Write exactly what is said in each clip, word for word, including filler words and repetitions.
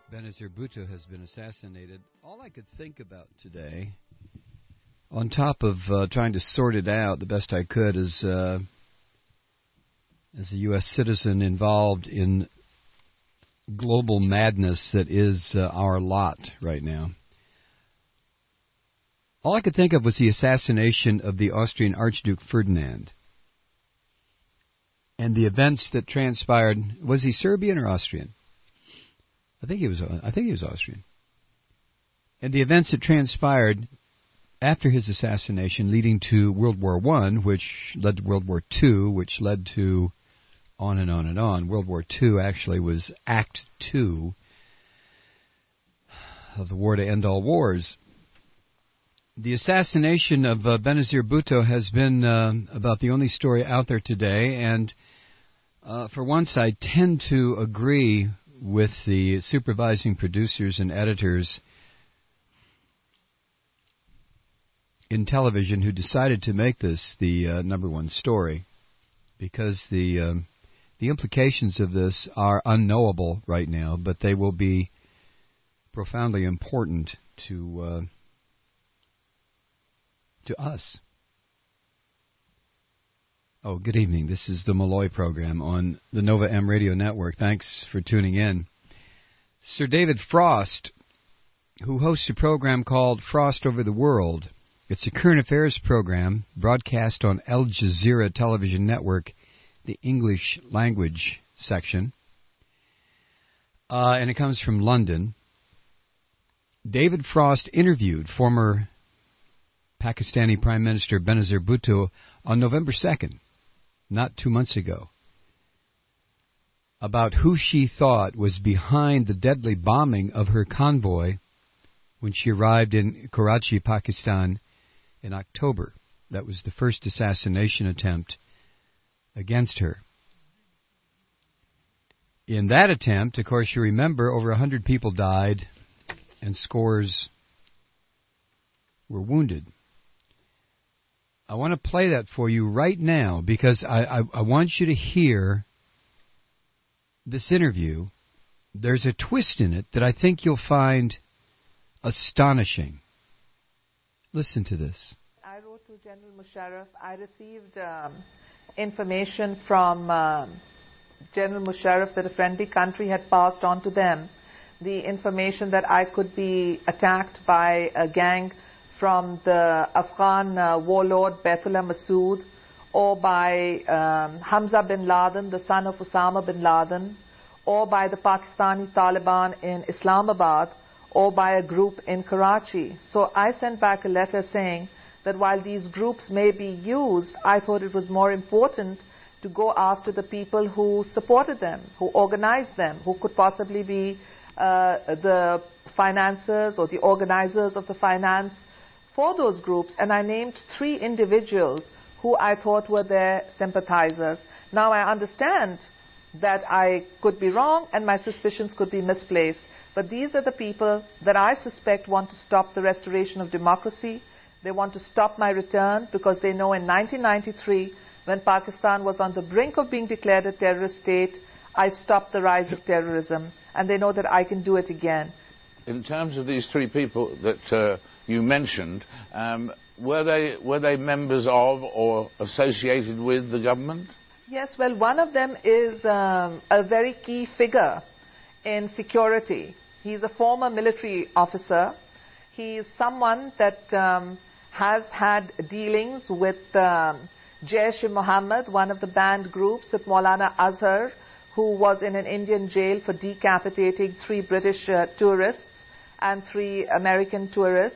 Benazir Bhutto has been assassinated. All I could think about today, on top of uh, trying to sort it out the best I could as, uh, as a U S citizen involved in global madness that is uh, our lot right now, all I could think of was the assassination of the Austrian Archduke Ferdinand and the events that transpired. Was he Serbian or Austrian? I think he was. I think he was Austrian. And the events that transpired after his assassination, leading to World War One, which led to World War Two, which led to on and on and on. World War Two actually was Act Two of the war to end all wars. The assassination of uh, Benazir Bhutto has been uh, about the only story out there today, and uh, for once I tend to agree with the supervising producers and editors in television who decided to make this the uh, number one story, because the um, the implications of this are unknowable right now, but they will be profoundly important to uh, to us. Oh, good evening. This is the Malloy program on the Nova M Radio Network. Thanks for tuning in. Sir David Frost, who hosts a program called Frost Over the World. It's a current affairs program broadcast on Al Jazeera Television Network, the English language section. Uh, and it comes from London. David Frost interviewed former Pakistani Prime Minister Benazir Bhutto on November second, not two months ago, about who she thought was behind the deadly bombing of her convoy when she arrived in Karachi, Pakistan, in October. That was the first assassination attempt against her. In that attempt, of course, you remember, over one hundred people died and scores were wounded. I want to play that for you right now because I, I, I want you to hear this interview. There's a twist in it that I think you'll find astonishing. Listen to this. I wrote to General Musharraf. I received um, information from um, General Musharraf that a friendly country had passed on to them the information that I could be attacked by a gang from the Afghan uh, warlord Baitullah Masood, or by um, Hamza bin Laden, the son of Osama bin Laden, or by the Pakistani Taliban in Islamabad, or by a group in Karachi. So I sent back a letter saying that while these groups may be used, I thought it was more important to go after the people who supported them, who organized them, who could possibly be uh, the financiers or the organizers of the finance for those groups. And I named three individuals who I thought were their sympathizers. Now I understand that I could be wrong and my suspicions could be misplaced. But these are the people that I suspect want to stop the restoration of democracy. They want to stop my return because they know in nineteen ninety-three, when Pakistan was on the brink of being declared a terrorist state, I stopped the rise of terrorism. And they know that I can do it again. In terms of these three people that uh, you mentioned, um, were they were they members of or associated with the government? Yes, well, one of them is um, a very key figure in security. He's a former military officer. He is someone that um, has had dealings with um, Jaish-e-Mohammed, one of the banned groups, with Maulana Azhar, who was in an Indian jail for decapitating three British uh, tourists and three American tourists.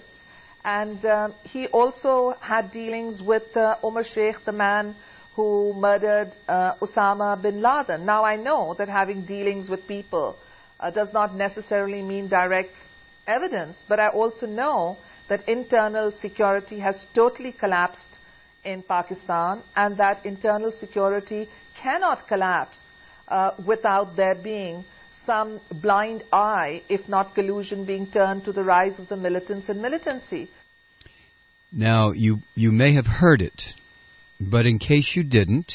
And um, he also had dealings with uh, Umar Sheikh, the man who murdered uh, Osama bin Laden. Now I know that having dealings with people uh, does not necessarily mean direct evidence, but I also know that internal security has totally collapsed in Pakistan, and that internal security cannot collapse uh, without there being some blind eye, if not collusion, being turned to the rise of the militants and militancy. Now, you, you may have heard it, but in case you didn't,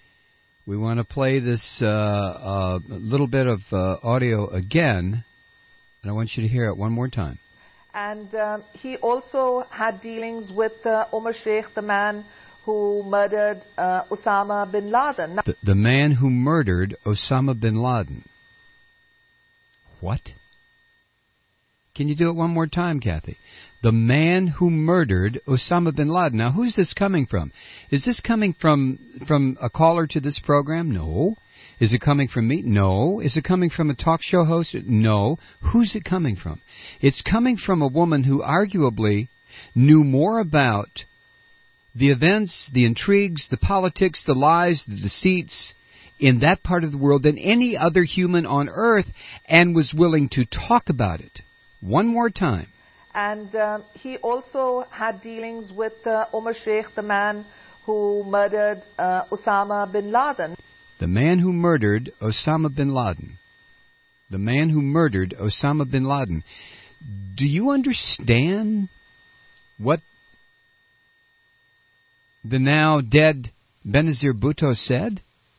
we want to play this uh, uh, little bit of uh, audio again And I want you to hear it one more time. And um, he also had dealings with uh, Omar Sheikh, the man who murdered uh, Osama bin Laden. The, the man who murdered Osama bin Laden. What? Can you do it one more time, Kathy? The man who murdered Osama bin Laden. Now, who's this coming from? Is this coming from from a caller to this program? No. Is it coming from me? No. Is it coming from a talk show host? No. Who's it coming from? It's coming from a woman who arguably knew more about the events, the intrigues, the politics, the lies, the deceits in that part of the world than any other human on earth, and was willing to talk about it. One more time. And um, he also had dealings with uh, Omar Sheikh, the man who murdered uh, Osama bin Laden. The man who murdered Osama bin Laden. The man who murdered Osama bin Laden. Do you understand what the now dead Benazir Bhutto said?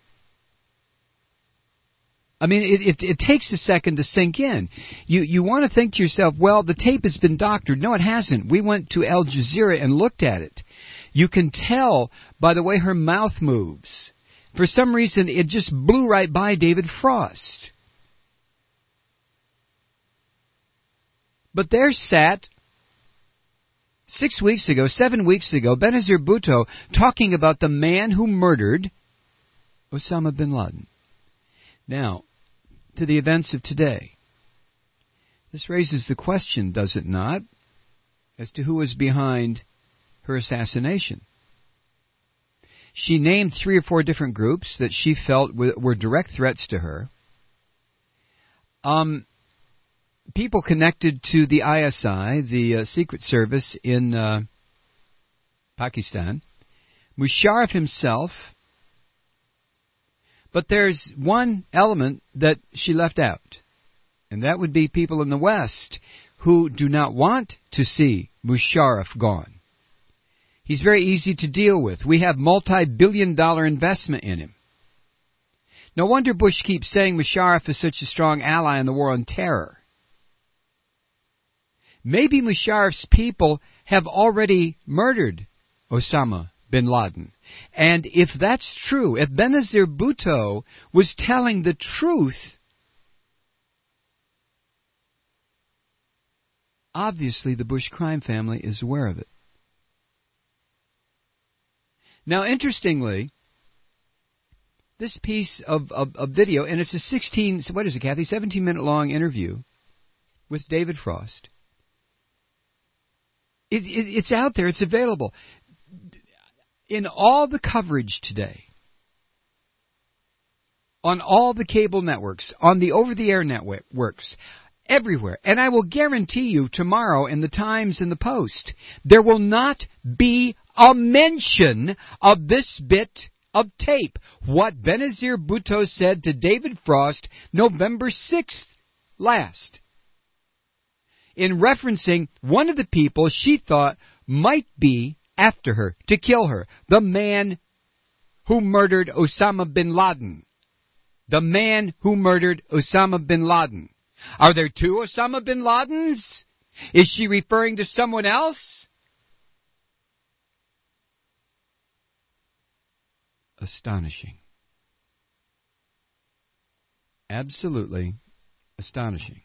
I mean, it, it, it takes a second to sink in. You you want to think to yourself, well, the tape has been doctored. No, it hasn't. We went to Al Jazeera and looked at it. You can tell by the way her mouth moves. For some reason, it just blew right by David Frost. But there sat, six weeks ago, seven weeks ago, Benazir Bhutto talking about the man who murdered Osama bin Laden. Now, to the events of today. This raises the question, does it not, as to who was behind her assassination. She named three or four different groups that she felt were direct threats to her. Um, people connected to the I S I, the uh, Secret Service in uh, Pakistan. Musharraf himself. But there's one element that she left out, and that would be people in the West who do not want to see Musharraf gone. He's very easy to deal with. We have multi-billion dollar investment in him. No wonder Bush keeps saying Musharraf is such a strong ally in the war on terror. Maybe Musharraf's people have already murdered Osama bin Laden. And if that's true, if Benazir Bhutto was telling the truth, obviously the Bush crime family is aware of it. Now, interestingly, this piece of, of, of video, and it's a sixteen, what is it, Kathy, seventeen-minute long interview with David Frost. It, it, it's out there. It's available. In all the coverage today, on all the cable networks, on the over-the-air networks, everywhere, and I will guarantee you tomorrow in the Times and the Post, there will not be a mention of this bit of tape. What Benazir Bhutto said to David Frost November sixth last, in referencing one of the people she thought might be after her, to kill her, the man who murdered Osama bin Laden. The man who murdered Osama bin Laden. Are there two Osama bin Ladens? Is she referring to someone else? Astonishing. Absolutely astonishing.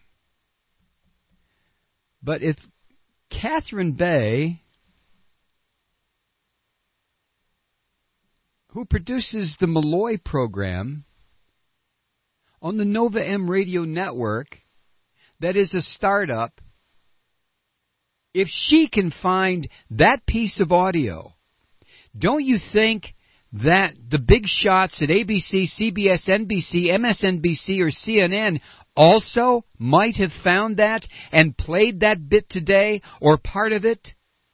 But if Catherine Bay, who produces the Malloy program on the Nova M Radio Network, that is a startup, if she can find that piece of audio, don't you think that the big shots at A B C, C B S, N B C, M S N B C, or C N N also might have found that and played that bit today, or part of it?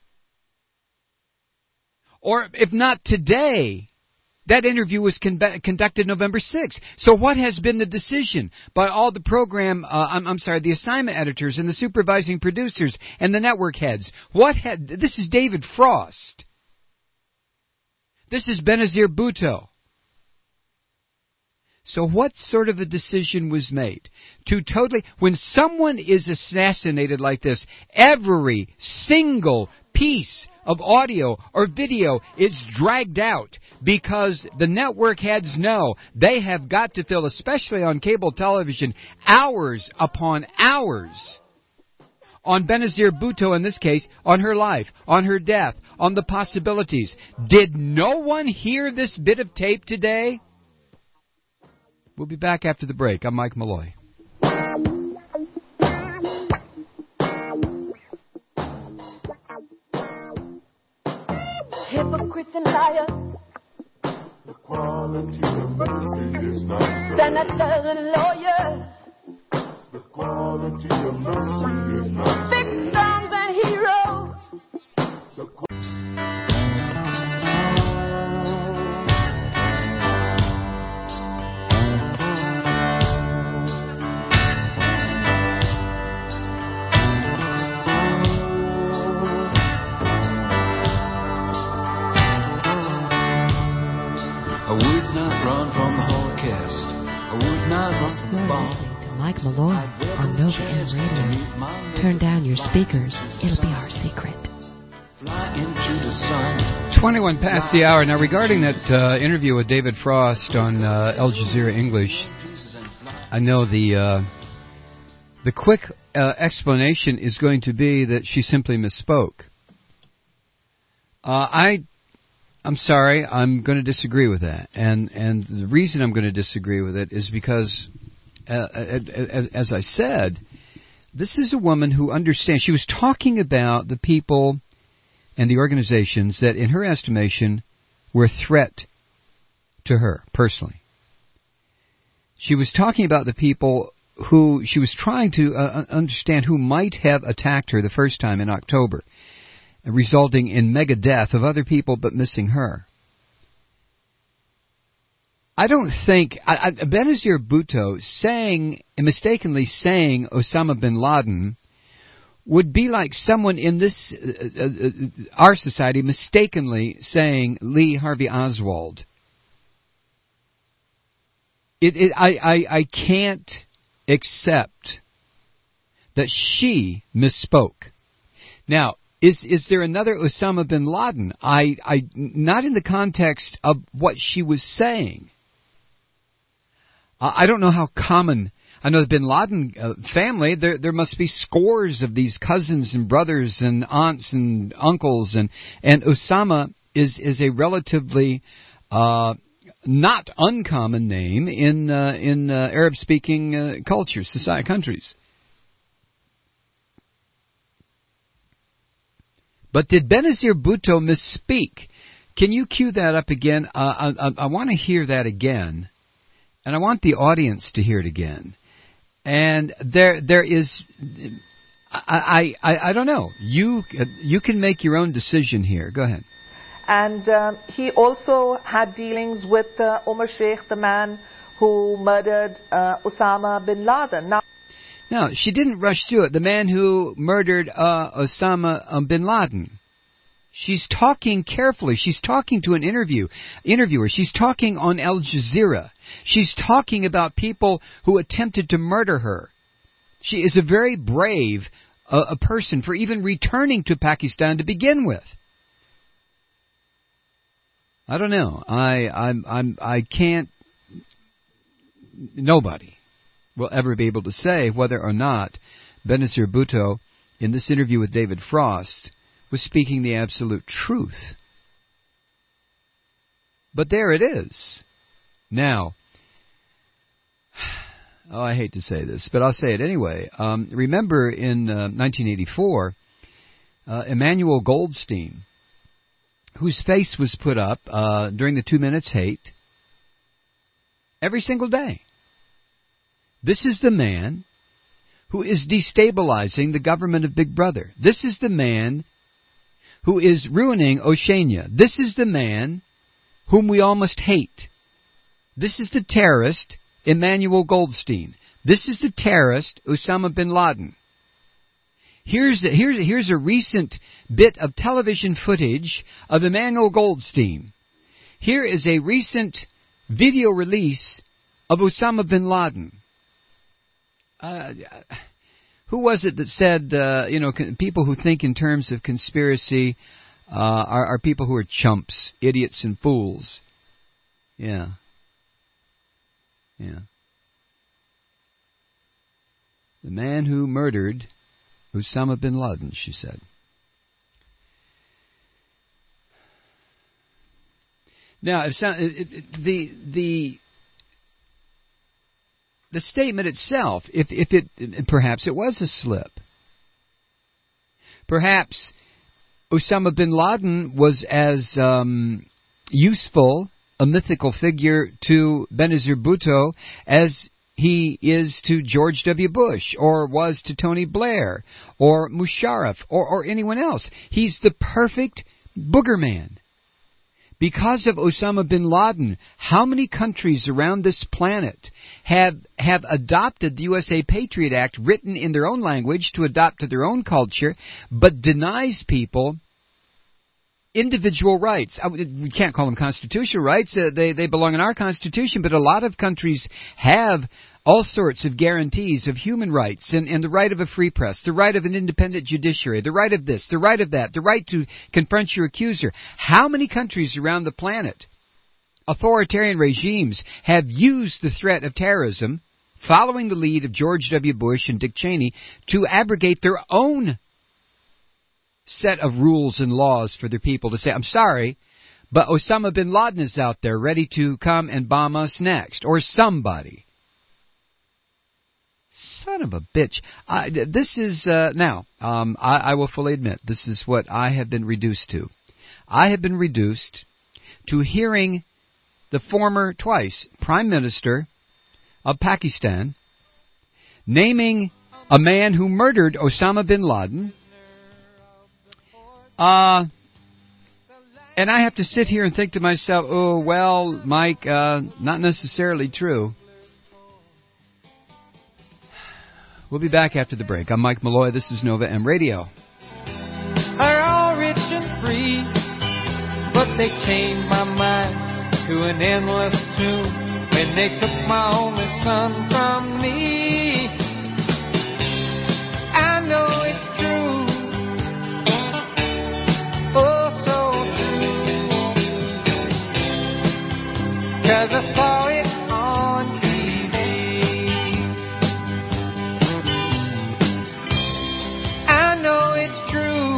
Or if not today, that interview was con- conducted November sixth. So what has been the decision by all the program, uh, I'm, I'm sorry, the assignment editors and the supervising producers and the network heads? What had, this is David Frost. This is Benazir Bhutto. So what sort of a decision was made to totally, when someone is assassinated like this, every single piece of audio or video is dragged out because the network heads know they have got to fill, especially on cable television, hours upon hours on Benazir Bhutto in this case, on her life, on her death, on the possibilities. Did no one hear this bit of tape today? We'll be back after the break. I'm Mike Malloy. Hypocrites and liars, the quality of mercy is not senators and lawyers, the quality of mercy is not victims and heroes. the qu- Mike Malloy on Nova M Radio. Turn down your speakers. It'll be our secret. twenty-one past the hour. Now, regarding that uh, interview with David Frost on uh, Al Jazeera English, I know the uh, the quick uh, explanation is going to be that she simply misspoke. Uh, I, I'm sorry, I'm going to disagree with that, and and the reason I'm going to disagree with it is because, uh, as, as I said, this is a woman who understands. She was talking about the people and the organizations that, in her estimation, were a threat to her personally. She was talking about the people who she was trying to uh, understand who might have attacked her the first time in October, resulting in mega death of other people but missing her. I don't think I, I, Benazir Bhutto saying, mistakenly saying Osama bin Laden would be like someone in this, uh, uh, our society, mistakenly saying Lee Harvey Oswald. It, it, I, I, I can't accept that she misspoke. Now, is is there another Osama bin Laden? I, I, not in the context of what she was saying. I don't know how common. I know the bin Laden uh, family, there there must be scores of these cousins and brothers and aunts and uncles, and, and Osama is, is a relatively uh, not uncommon name in uh, in uh, Arab-speaking uh, cultures, society, countries. But did Benazir Bhutto misspeak? Can you cue that up again? Uh, I, I, I want to hear that again, and I want the audience to hear it again. And there, there is, I, I, I don't know. You, you can make your own decision here. Go ahead. And um, he also had dealings with uh, Omar Sheikh, the man who murdered uh, Osama bin Laden. Now, no, she didn't rush through it. The man who murdered uh, Osama bin Laden. She's talking carefully. She's talking to an interview interviewer. She's talking on Al Jazeera. She's talking about people who attempted to murder her. She is a very brave uh, a person for even returning to Pakistan to begin with. I don't know. I I'm I'm I can't. Nobody will ever be able to say whether or not Benazir Bhutto, in this interview with David Frost, was speaking the absolute truth. But there it is. Now, oh, I hate to say this, but I'll say it anyway. Um, remember in uh, nineteen eighty-four, uh, Emmanuel Goldstein, whose face was put up uh, during the Two Minutes Hate every single day. This is the man who is destabilizing the government of Big Brother. This is the man who is ruining Oceania. This is the man whom we all must hate. This is the terrorist, Emmanuel Goldstein. This is the terrorist, Osama bin Laden. Here's a, here's a, here's a recent bit of television footage of Emmanuel Goldstein. Here is a recent video release of Osama bin Laden. Uh, who was it that said, uh, you know, con- people who think in terms of conspiracy uh, are, are people who are chumps, idiots, and fools? Yeah. Yeah. The man who murdered Osama bin Laden, she said. Now, if some, it, it, the the the statement itself, if if it perhaps it was a slip, perhaps Osama bin Laden was as um, useful a mythical figure to Benazir Bhutto as he is to George W. Bush, or was to Tony Blair, or Musharraf, or, or anyone else. He's the perfect booger man. Because of Osama bin Laden, how many countries around this planet have have adopted the U S A Patriot Act, written in their own language to adopt to their own culture, but denies people individual rights? We can't call them constitutional rights. Uh, they, they belong in our Constitution, but a lot of countries have all sorts of guarantees of human rights and, and the right of a free press, the right of an independent judiciary, the right of this, the right of that, the right to confront your accuser. How many countries around the planet, authoritarian regimes, have used the threat of terrorism, following the lead of George W. Bush and Dick Cheney, to abrogate their own set of rules and laws for their people, to say, I'm sorry, but Osama bin Laden is out there ready to come and bomb us next, or somebody. Son of a bitch. I, this is, uh, now, um, I, I will fully admit, this is what I have been reduced to. I have been reduced to hearing the former, twice, Prime Minister of Pakistan naming a man who murdered Osama bin Laden. Uh, and I have to sit here and think to myself, oh, well, Mike, uh, not necessarily true. We'll be back after the break. I'm Mike Malloy. This is Nova M Radio. Are all rich and free, but they changed my mind to an endless tune when they took my only son from me. I know it's true. Oh, so true. 'Cause I saw it on T V. I know it's true.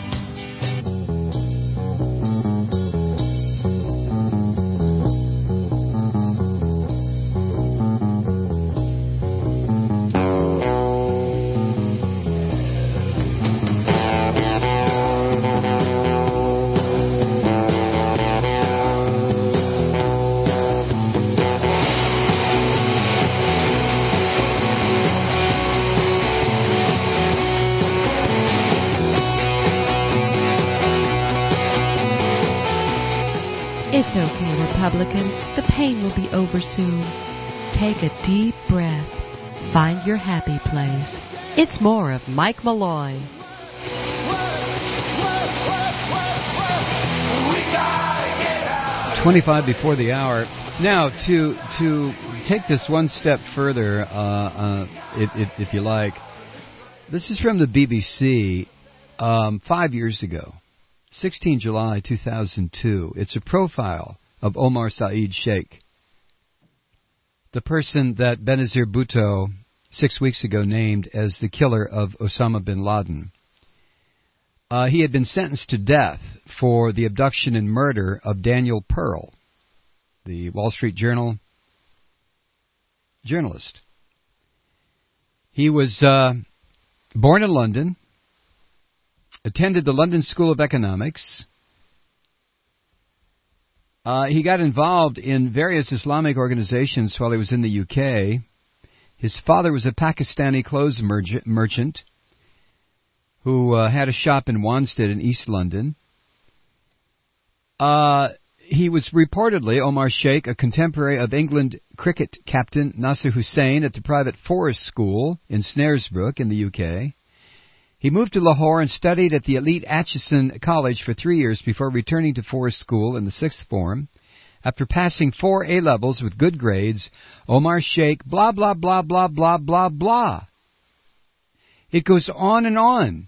It's okay, Republicans. The pain will be over soon. Take a deep breath. Find your happy place. It's more of Mike Malloy. twenty-five before the hour. Now, to to take this one step further, uh, uh, if, if, if you like, this is from the B B C um, five years ago. sixteenth of July, two thousand two. It's a profile of Omar Saeed Sheikh, the person that Benazir Bhutto six weeks ago named as the killer of Osama bin Laden. Uh, he had been sentenced to death for the abduction and murder of Daniel Pearl, the Wall Street Journal journalist. He was uh, born in London, attended the London School of Economics. Uh, he got involved in various Islamic organizations while he was in the U K. His father was a Pakistani clothes merg- merchant who uh, had a shop in Wanstead in East London. Uh, he was reportedly, Omar Sheikh, a contemporary of England cricket captain Nasser Hussain at the private Forest School in Snaresbrook in the U K. He moved to Lahore and studied at the elite Atchison College for three years before returning to Forest School in the sixth form. After passing four A-levels with good grades, Omar Sheikh, blah, blah, blah, blah, blah, blah, blah. It goes on and on.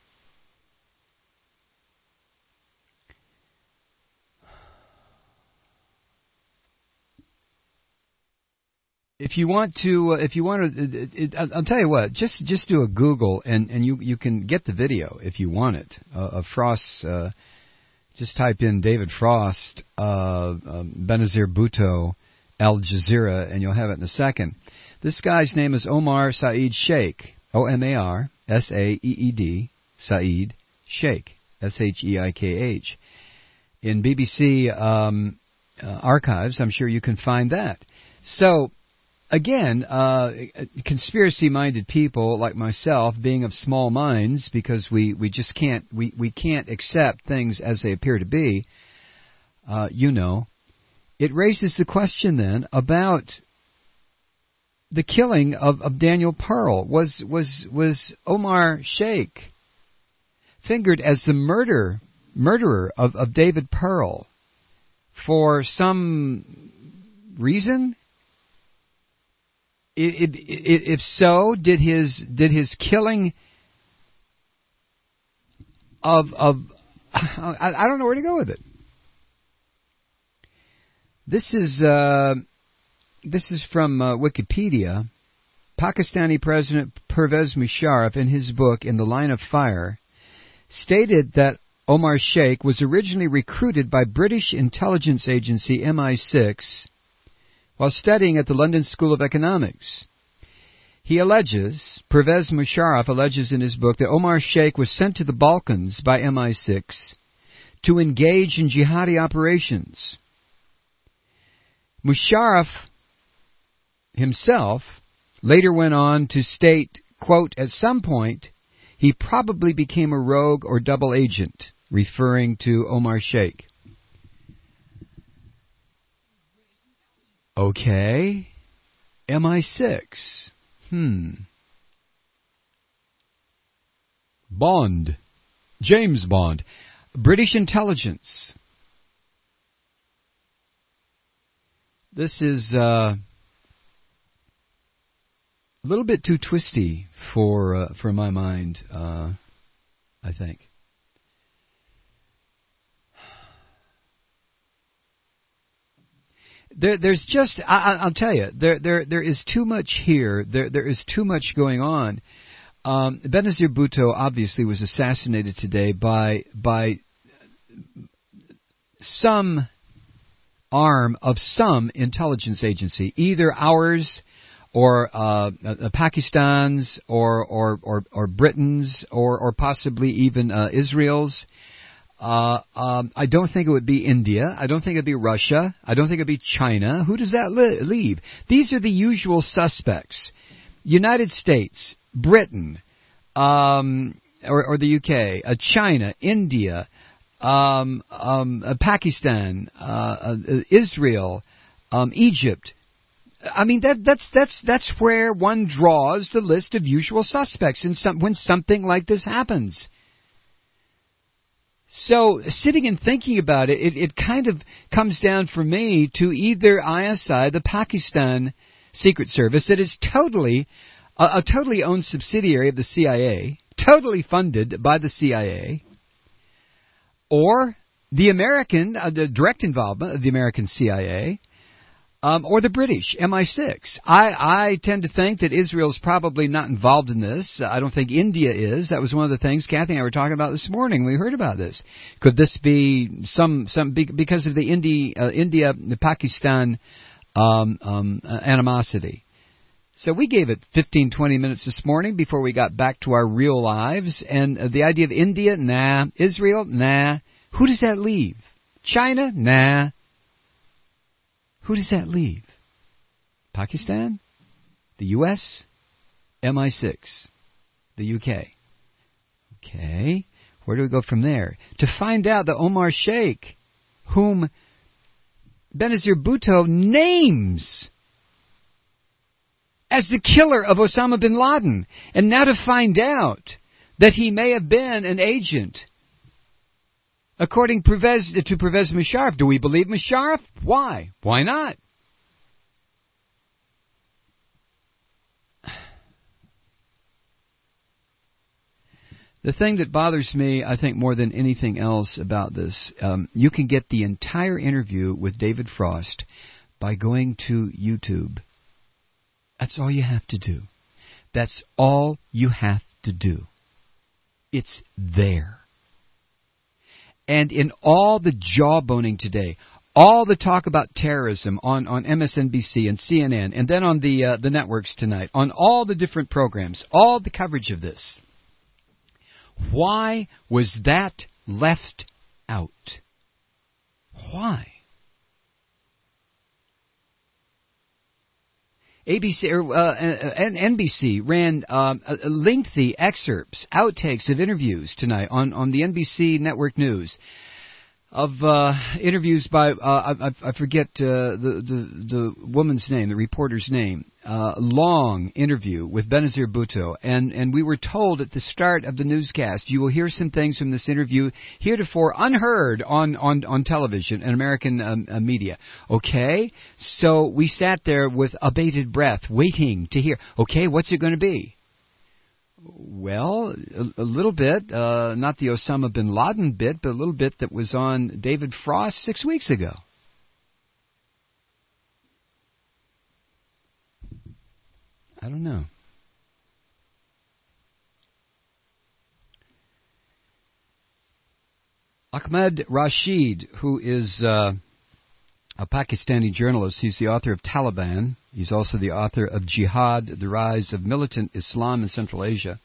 If you want to, uh, if you want to, it, it, I'll tell you what. Just just do a Google, and, and you you can get the video if you want it uh, of Frost. Uh, just type in David Frost, uh, um, Benazir Bhutto, Al Jazeera, and you'll have it in a second. This guy's name is Omar Saeed Sheikh, O M A R S A E E D, Saeed Sheikh, S H E I K H. In B B C um, uh, archives, I'm sure you can find that. So. Again, uh, conspiracy-minded people like myself, being of small minds, because we, we just can't we, we can't accept things as they appear to be. Uh, you know, it raises the question then about the killing of, of Daniel Pearl. Was was was Omar Sheikh fingered as the murder murderer of, of David Pearl for some reason? If so, did his did his killing of of I don't know where to go with it. This is uh, this is from uh, Wikipedia. Pakistani President Pervez Musharraf, in his book In the Line of Fire, stated that Omar Sheikh was originally recruited by British intelligence agency M I six. While studying at the London School of Economics. He alleges, Pervez Musharraf alleges in his book, that Omar Sheikh was sent to the Balkans by M I six to engage in jihadi operations. Musharraf himself later went on to state, quote, at some point, he probably became a rogue or double agent, referring to Omar Sheikh. Okay. M I six. Hmm. Bond. James Bond. British intelligence. This is uh, a little bit too twisty for uh, for my mind, uh, I think. There, there's just, I, I'll tell you, there, there, there is too much here. There, there is too much going on. Um, Benazir Bhutto obviously was assassinated today by by some arm of some intelligence agency, either ours or uh, uh, Pakistan's or or or, or Britain's or or possibly even uh, Israel's. Uh, um, I don't think it would be India. I don't think it would be Russia. I don't think it would be China. Who does that li- leave? These are the usual suspects. United States, Britain, um, or, or the U K, uh, China, India, um, um, uh, Pakistan, uh, uh, Israel, um, Egypt. I mean, that, that's that's that's where one draws the list of usual suspects in some, when something like this happens. So, sitting and thinking about it, it, it kind of comes down for me to either I S I, the Pakistan Secret Service, that is totally, a, a totally owned subsidiary of the C I A, totally funded by the C I A, or the American, uh, the direct involvement of the American C I A, um, or the British, M I six. I, I tend to think that Israel's probably not involved in this. I don't think India is. That was one of the things Kathy and I were talking about this morning. We heard about this. Could this be some, some because of the Indi, uh, India, the Pakistan um, um, uh, animosity? So we gave it fifteen, twenty minutes this morning before we got back to our real lives. And uh, the idea of India, nah. Israel, nah. Who does that leave? China, nah. Who does that leave? Pakistan? The U S? M I six? The U K? Okay. Where do we go from there? To find out that Omar Sheikh, whom Benazir Bhutto names as the killer of Osama bin Laden, and now to find out that he may have been an agent According Pervez, to Pervez Musharraf, do we believe Musharraf? Why? Why not? The thing that bothers me, I think, more than anything else about this, um, you can get the entire interview with David Frost by going to YouTube. That's all you have to do. That's all you have to do. It's there. And in all the jawboning today, all the talk about terrorism on, on M S N B C and C N N, and then on the uh, the networks tonight, on all the different programs, all the coverage of this, why was that left out? Why? A B C or uh, N B C ran um, lengthy excerpts, outtakes of interviews tonight on, on the N B C Network News of uh, interviews by uh, I, I forget uh, the, the the woman's name, the reporter's name. Uh, long interview with Benazir Bhutto, and and we were told at the start of the newscast, you will hear some things from this interview heretofore unheard on on on television and American um, uh, media. Okay, so we sat there with a bated breath, waiting to hear. Okay, what's it going to be? Well, a, a little bit, uh, not the Osama bin Laden bit, but a little bit that was on David Frost six weeks ago. I don't know. Ahmed Rashid, who is uh, a Pakistani journalist, he's the author of Taliban. He's also the author of Jihad, The Rise of Militant Islam in Central Asia.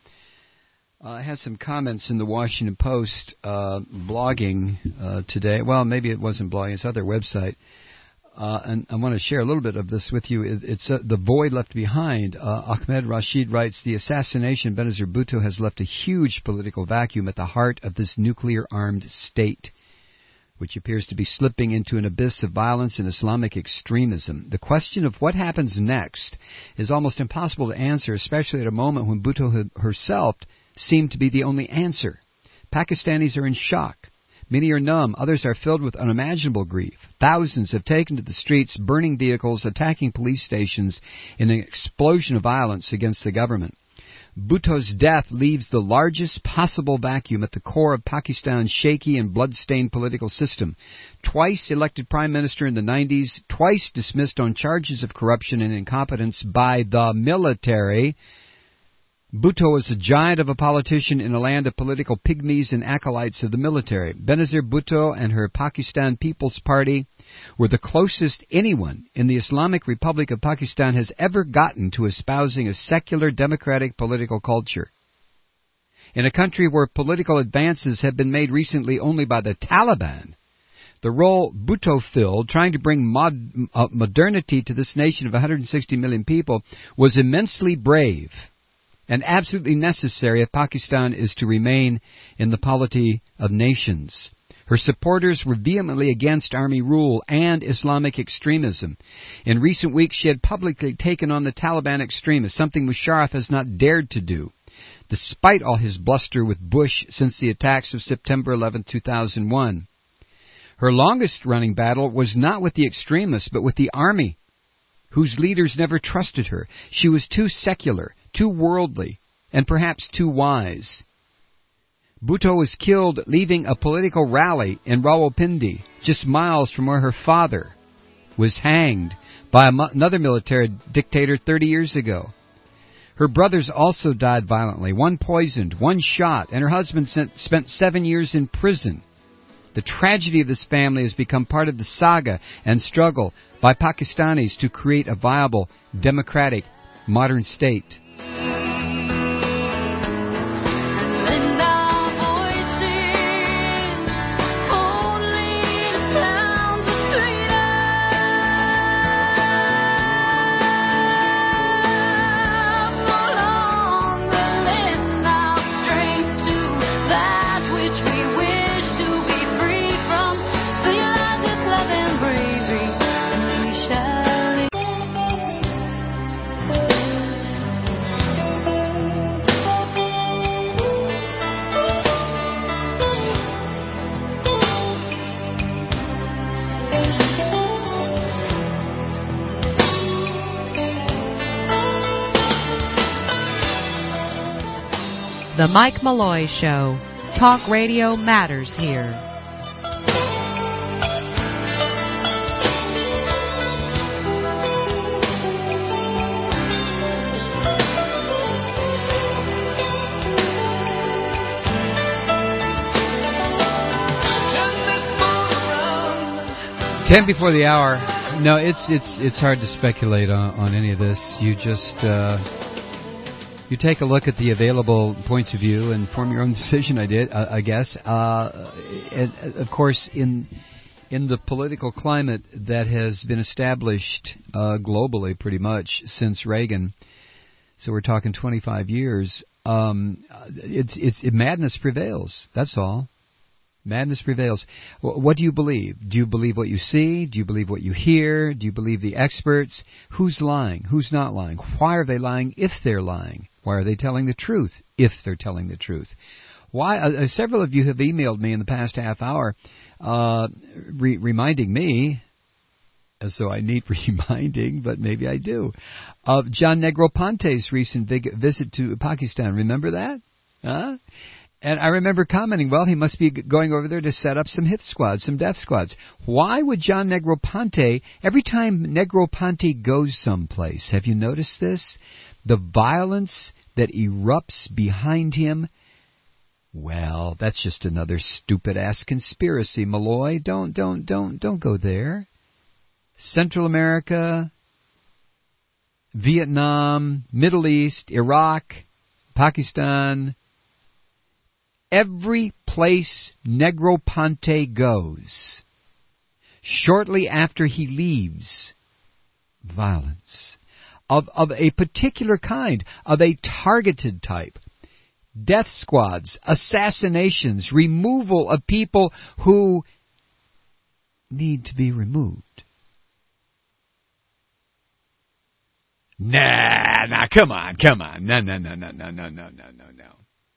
Uh, has some comments in the Washington Post uh, blogging uh, today. Well, maybe it wasn't blogging, it's other website. Uh, and I want to share a little bit of this with you. It, it's uh, The Void Left Behind. Uh, Ahmed Rashid writes, the assassination of Benazir Bhutto has left a huge political vacuum at the heart of this nuclear-armed state, which appears to be slipping into an abyss of violence and Islamic extremism. The question of what happens next is almost impossible to answer, especially at a moment when Bhutto herself seemed to be the only answer. Pakistanis are in shock. Many are numb. Others are filled with unimaginable grief. Thousands have taken to the streets, burning vehicles, attacking police stations in an explosion of violence against the government. Bhutto's death leaves the largest possible vacuum at the core of Pakistan's shaky and blood-stained political system. Twice elected prime minister in the nineties, twice dismissed on charges of corruption and incompetence by the military, Bhutto is a giant of a politician in a land of political pygmies and acolytes of the military. Benazir Bhutto and her Pakistan People's Party were the closest anyone in the Islamic Republic of Pakistan has ever gotten to espousing a secular democratic political culture. In a country where political advances have been made recently only by the Taliban, the role Bhutto filled, trying to bring mod, uh, modernity to this nation of one hundred sixty million people, was immensely brave and absolutely necessary if Pakistan is to remain in the polity of nations. Her supporters were vehemently against army rule and Islamic extremism. In recent weeks, she had publicly taken on the Taliban extremists, something Musharraf has not dared to do, despite all his bluster with Bush since the attacks of September eleventh, two thousand one. Her longest-running battle was not with the extremists, but with the army, whose leaders never trusted her. She was too secular, too worldly, and perhaps too wise. Bhutto was killed leaving a political rally in Rawalpindi, just miles from where her father was hanged by another military dictator thirty years ago. Her brothers also died violently, one poisoned, one shot, and her husband spent seven years in prison. The tragedy of this family has become part of the saga and struggle by Pakistanis to create a viable, democratic, modern state. The Mike Malloy Show. Talk radio matters here. Ten before the hour. No, it's it's it's hard to speculate on, on any of this. You just uh, you take a look at the available points of view and form your own decision. I did, uh, I guess. Uh, and of course, in in the political climate that has been established uh, globally, pretty much since Reagan. So we're talking twenty-five years. Um, it's it's it, madness prevails. That's all. Madness prevails. What do you believe? Do you believe what you see? Do you believe what you hear? Do you believe the experts? Who's lying? Who's not lying? Why are they lying if they're lying? Why are they telling the truth if they're telling the truth? Why? Uh, several of you have emailed me in the past half hour uh, re- reminding me, as though I need reminding, but maybe I do, of John Negroponte's recent big visit to Pakistan. Remember that? Huh? And I remember commenting, well, he must be going over there to set up some hit squads, some death squads. Why would John Negroponte, every time Negroponte goes someplace, have you noticed this? The violence that erupts behind him, well, that's just another stupid-ass conspiracy, Malloy. Don't, don't, don't, don't go there. Central America, Vietnam, Middle East, Iraq, Pakistan. Every place Negroponte goes, shortly after he leaves, violence of, of a particular kind, of a targeted type. Death squads, assassinations, removal of people who need to be removed. Nah, nah, come on, come on. No, no, no, no, no, no, no, no, no, no.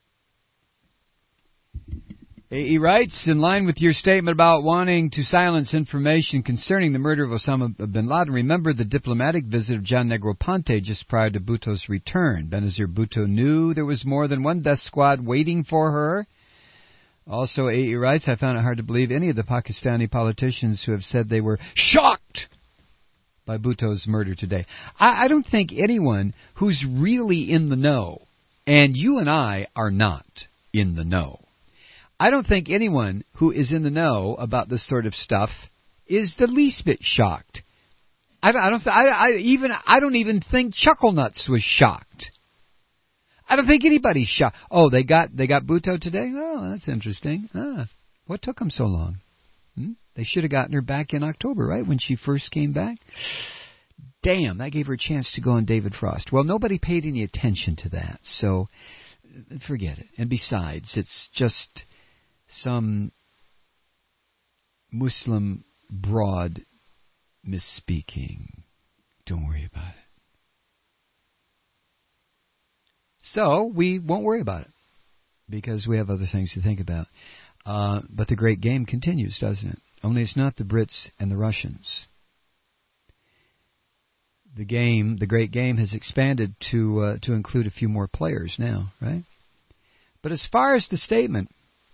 He writes, in line with your statement about wanting to silence information concerning the murder of Osama bin Laden, remember the diplomatic visit of John Negroponte just prior to Bhutto's return. Benazir Bhutto knew there was more than one death squad waiting for her. Also, he writes, I found it hard to believe any of the Pakistani politicians who have said they were shocked by Bhutto's murder today. I, I don't think anyone who's really in the know, and you and I are not in the know, I don't think anyone who is in the know about this sort of stuff is the least bit shocked. I don't, I don't, I, I even, I don't even think Chucklenuts was shocked. I don't think anybody's shocked. Oh, they got, they got Bhutto today. Oh, that's interesting. Ah, what took them so long? Hmm? They should have gotten her back in October, right, when she first came back. Damn, that gave her a chance to go on David Frost. Well, nobody paid any attention to that, so forget it. And besides, it's just some Muslim broad misspeaking. Don't worry about it. So we won't worry about it because we have other things to think about. Uh, but the great game continues, doesn't it? Only it's not the Brits and the Russians. The game, the great game, has expanded to uh, to include a few more players now, right? But as far as the statement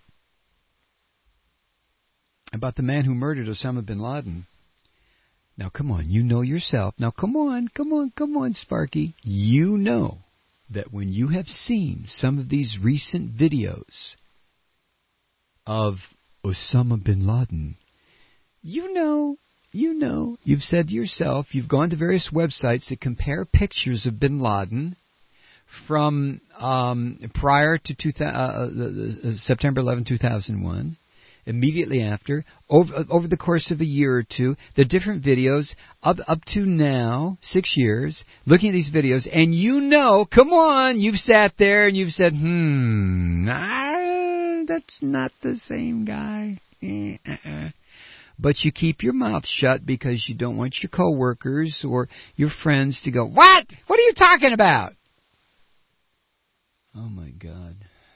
about the man who murdered Osama bin Laden, now come on, you know yourself. Now come on, come on, come on, Sparky. You know that when you have seen some of these recent videos of Osama bin Laden, you know, you know, you've said to yourself, you've gone to various websites that compare pictures of bin Laden from um, prior to two thousand, uh, September eleventh, two thousand one, immediately after, over, over the course of a year or two, the different videos up, up to now, six years, looking at these videos, and you know, come on, you've sat there and you've said, hmm, ah, that's not the same guy. Uh-uh. But you keep your mouth shut because you don't want your coworkers or your friends to go, what? What are you talking about? Oh, my God.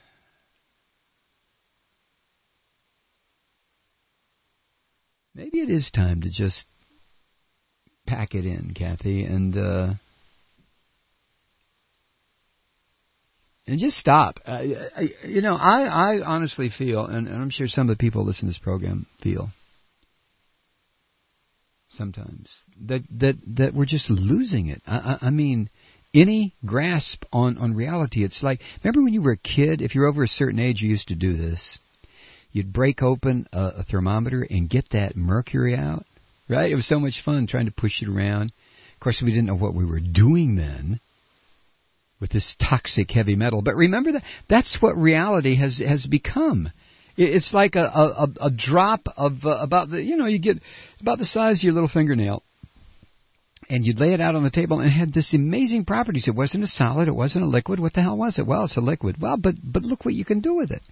Maybe it is time to just pack it in, Kathy, and uh, And just stop. Uh, I, you know, I, I honestly feel, and, and I'm sure some of the people who listen to this program feel, sometimes, that that, that we're just losing it. I, I, I mean, any grasp on, on reality. It's like, remember when you were a kid, if you're over a certain age, you used to do this. You'd break open a, a thermometer and get that mercury out, right? It was so much fun trying to push it around. Of course, we didn't know what we were doing then with this toxic heavy metal. But remember that that's what reality has has become. It's like a a, a drop of uh, about the you know you get about the size of your little fingernail, and you'd lay it out on the table, and it had this amazing properties. It wasn't a solid, it wasn't a liquid. What the hell was it? Well, it's a liquid. Well, but but look what you can do with it.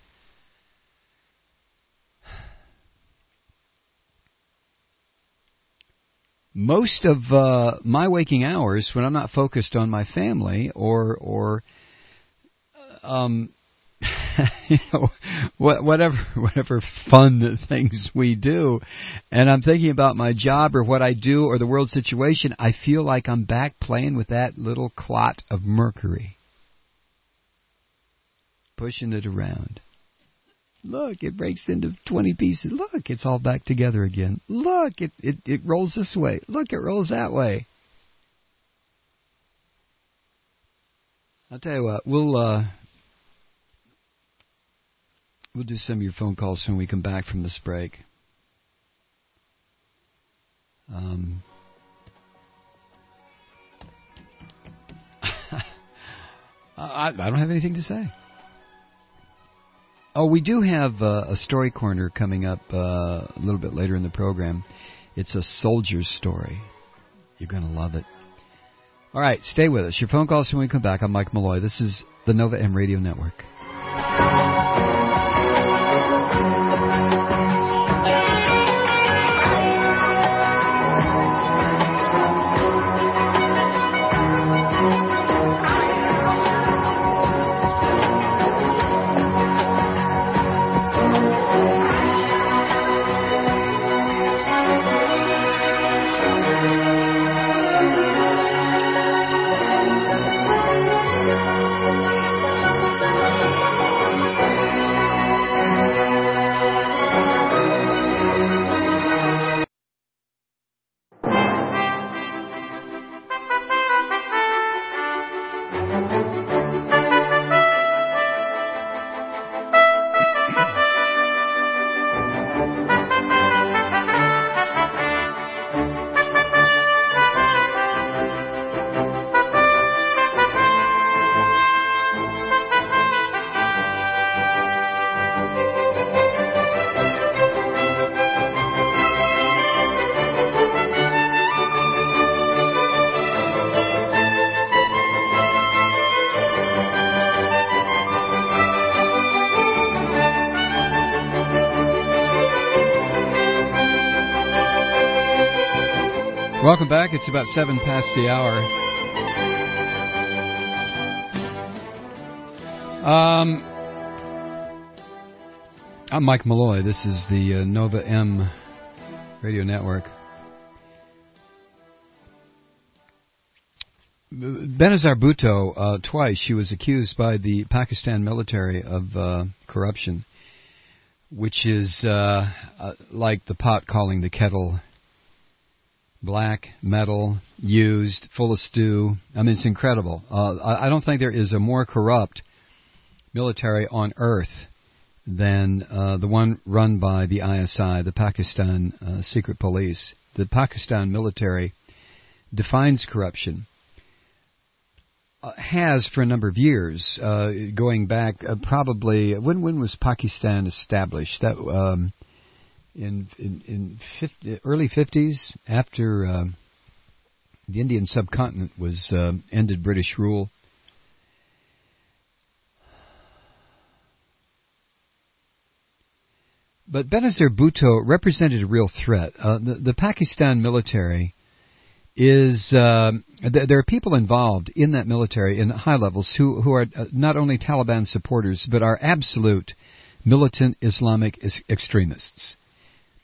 Most of uh, my waking hours, when I'm not focused on my family or or um, you know whatever whatever fun things we do, and I'm thinking about my job or what I do or the world situation, I feel like I'm back playing with that little clot of mercury, pushing it around. Look, it breaks into twenty pieces. Look, it's all back together again. Look, it, it, it rolls this way. Look, it rolls that way. I'll tell you what, we'll uh, we'll do some of your phone calls when we come back from this break. Um, I, I don't have anything to say. Oh, we do have uh, a story corner coming up uh, a little bit later in the program. It's a soldier's story. You're going to love it. All right, stay with us. Your phone calls when we come back. I'm Mike Malloy. This is the Nova M Radio Network. Welcome back. It's about seven past the hour. Um, I'm Mike Malloy. This is the uh, Nova M Radio Network. Benazir Bhutto, uh, twice she was accused by the Pakistan military of uh, corruption, which is uh, uh, like the pot calling the kettle black, metal, used, full of stew. I mean, it's incredible. Uh, I, I don't think there is a more corrupt military on earth than uh, the one run by the I S I, the Pakistan uh, Secret Police. The Pakistan military defines corruption. Uh, has for a number of years, uh, going back uh, probably, when when was Pakistan established? That um, in in, in fifty, early fifties, after uh, the Indian subcontinent was uh, ended British rule. But Benazir Bhutto represented a real threat. Uh, the, the Pakistan military is uh, th- there are people involved in that military in high levels who who are not only Taliban supporters but are absolute militant Islamic is- extremists.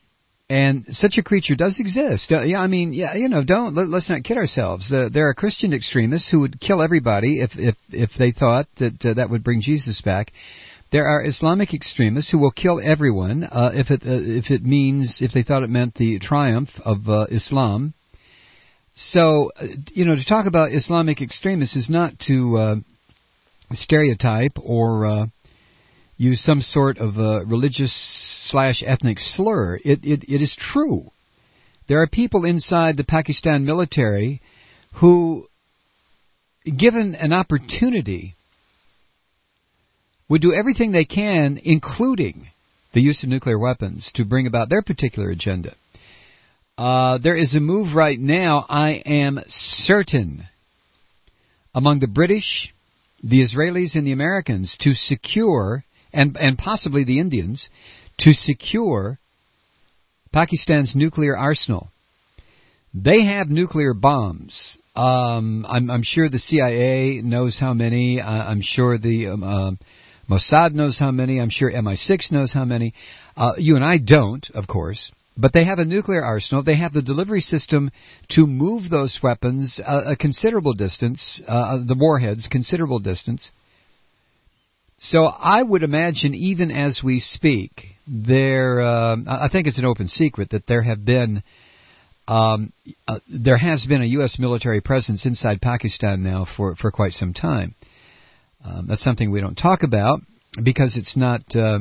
And such a creature does exist. Uh, yeah, I mean, yeah, you know, don't let, let's not kid ourselves. Uh, there are Christian extremists who would kill everybody if if if they thought that uh, that would bring Jesus back. There are Islamic extremists who will kill everyone uh, if it uh, if it means if they thought it meant the triumph of uh, Islam. So, uh, you know, to talk about Islamic extremists is not to uh, stereotype or uh, use some sort of uh, religious slash ethnic slur. It, it it is true. There are people inside the Pakistan military who, given an opportunity, would do everything they can, including the use of nuclear weapons, to bring about their particular agenda. Uh, there is a move right now, I am certain, among the British, the Israelis, and the Americans to secure, and, and possibly the Indians, to secure Pakistan's nuclear arsenal. They have nuclear bombs. Um, I'm, I'm sure the C I A knows how many. Uh, I'm sure the um, uh, Mossad knows how many. I'm sure M I six knows how many. Uh, you and I don't, of course. But they have a nuclear arsenal. They have the delivery system to move those weapons a, a considerable distance, uh, the warheads, considerable distance. So I would imagine, even as we speak, there. Uh, I think it's an open secret that there have been, um, uh, there has been a U S military presence inside Pakistan now for, for quite some time. Um, that's something we don't talk about because it's not. Uh,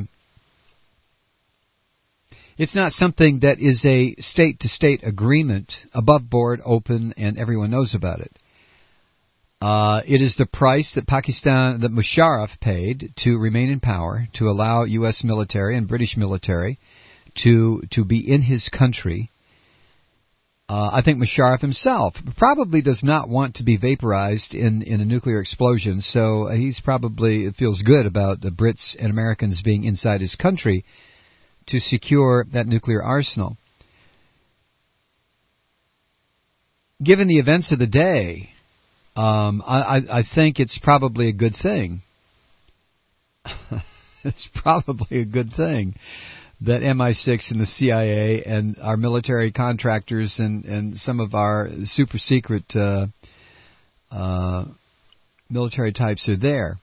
It's not something that is a state-to-state agreement, above board, open, and everyone knows about it. Uh, it is the price that Pakistan, that Musharraf paid to remain in power, to allow U S military and British military to to be in his country. Uh, I think Musharraf himself probably does not want to be vaporized in, in a nuclear explosion, so he's probably feels good about the Brits and Americans being inside his country to secure that nuclear arsenal. Given the events of the day, um, I, I think it's probably a good thing. It's probably a good thing that M I six and the C I A and our military contractors and, and some of our super secret uh, uh, military types are there.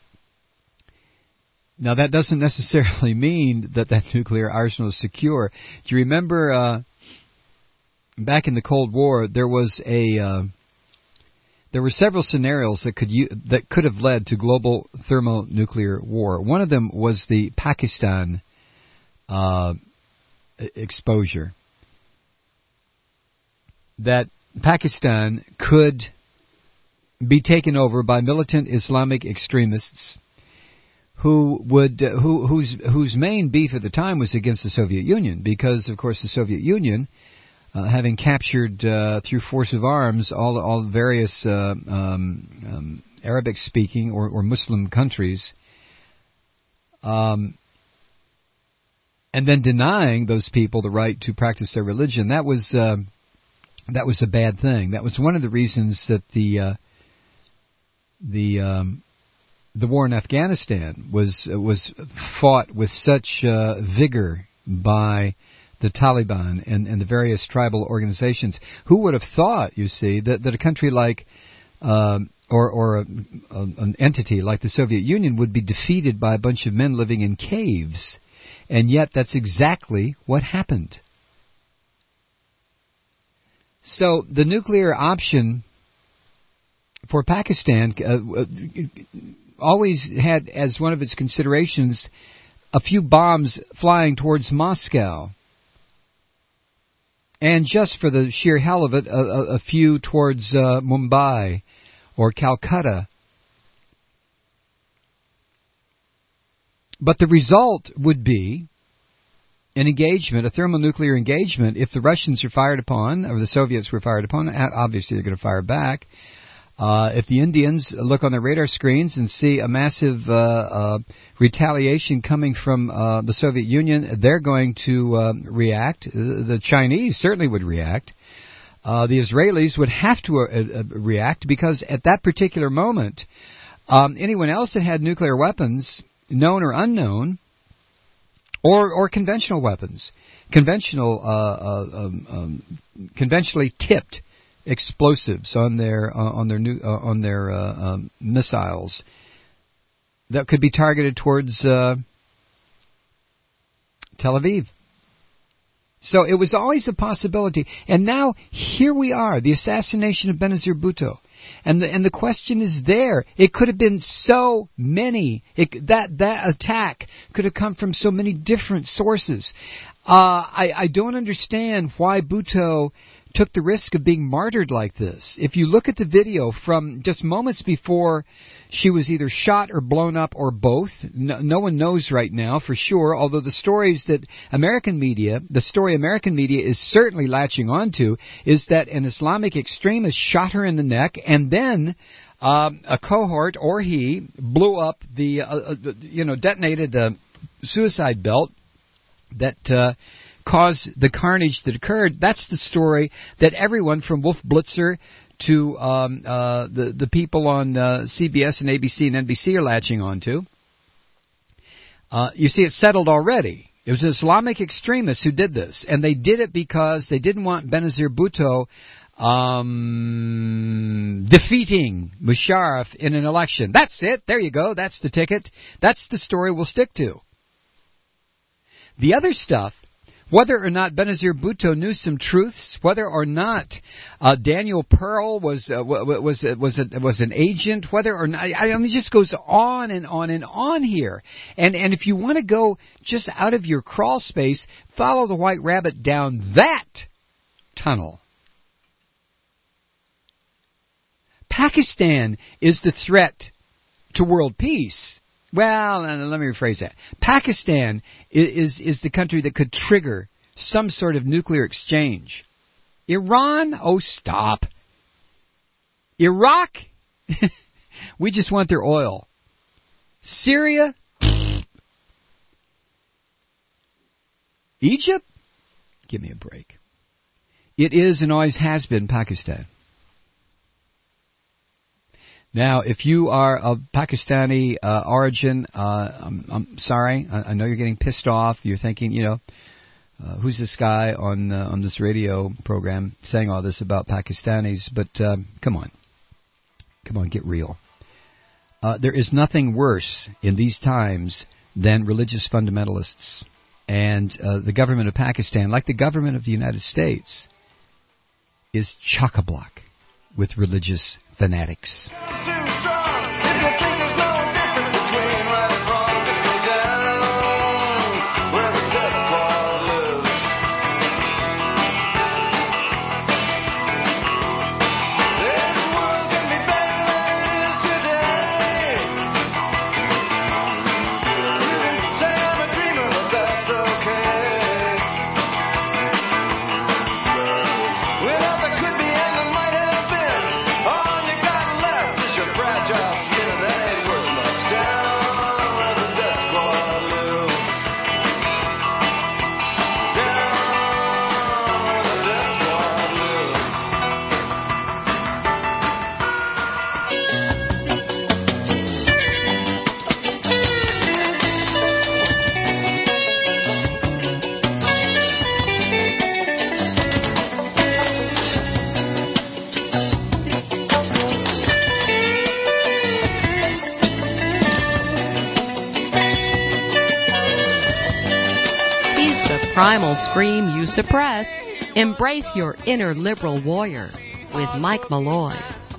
Now, that doesn't necessarily mean that that nuclear arsenal is secure. Do you remember uh, back in the Cold War, there was a uh, there were several scenarios that could u- that could have led to global thermonuclear war. One of them was the Pakistan uh, exposure. That Pakistan could be taken over by militant Islamic extremists who would uh, who whose whose main beef at the time was against the Soviet Union, because of course the Soviet Union, uh, having captured uh, through force of arms all all various uh, um, um, Arabic speaking or, or Muslim countries, um, and then denying those people the right to practice their religion, that was uh, that was a bad thing. That was one of the reasons that the uh, the um, The war in Afghanistan was was fought with such uh, vigor by the Taliban and, and the various tribal organizations. Who would have thought, you see, that, that a country like, um, or, or a, a, an entity like the Soviet Union would be defeated by a bunch of men living in caves? And yet that's exactly what happened. So the nuclear option for Pakistan Uh, always had as one of its considerations a few bombs flying towards Moscow. And just for the sheer hell of it, a, a, a few towards uh, Mumbai or Calcutta. But the result would be an engagement, a thermonuclear engagement. If the Russians are fired upon, or the Soviets were fired upon, obviously they're going to fire back. Uh, if the Indians look on their radar screens and see a massive uh, uh, retaliation coming from uh, the Soviet Union, they're going to uh, react. The Chinese certainly would react. Uh, the Israelis would have to uh, uh, react because at that particular moment, um, anyone else that had nuclear weapons, known or unknown, or or conventional weapons, conventional, uh, uh, um, um, conventionally tipped explosives on their uh, on their new uh, on their uh, um, missiles that could be targeted towards uh, Tel Aviv. So it was always a possibility, and now here we are, the assassination of Benazir Bhutto. And the, and the question is there. It could have been so many. It, that that attack could have come from so many different sources. Uh, I, I don't understand why Bhutto took the risk of being martyred like this. If you look at the video from just moments before she was either shot or blown up or both, no, no one knows right now for sure, although the stories that American media, the story American media is certainly latching onto, is that an Islamic extremist shot her in the neck and then um, a cohort, or he, blew up the, uh, uh, you know, detonated the suicide belt that uh, caused the carnage that occurred. That's the story that everyone from Wolf Blitzer to um, uh, the the people on uh, C B S and A B C and N B C are latching onto. Uh, you see, it's settled already. It was Islamic extremists who did this, and they did it because they didn't want Benazir Bhutto um, defeating Musharraf in an election. That's it. There you go. That's the ticket. That's the story we'll stick to. The other stuff, whether or not Benazir Bhutto knew some truths, whether or not uh, Daniel Pearl was uh, was was a, was an agent, whether or not, I mean, it just goes on and on and on here. And and if you want to go just out of your crawl space, follow the White Rabbit down that tunnel. Pakistan is the threat to world peace. Well, let me rephrase that. Pakistan is is the country that could trigger some sort of nuclear exchange. Iran? Oh, stop. Iraq? We just want their oil. Syria? Egypt? Give me a break. It is and always has been Pakistan. Now, if you are of Pakistani uh, origin, uh, I'm, I'm sorry. I, I know you're getting pissed off. You're thinking, you know, uh, who's this guy on uh, on this radio program saying all this about Pakistanis? But uh, come on. Come on, get real. Uh, there is nothing worse in these times than religious fundamentalists. And uh, the government of Pakistan, like the government of the United States, is chock-a-block with religious fanatics. Primal scream you suppress. Embrace your inner liberal warrior with Mike Malloy.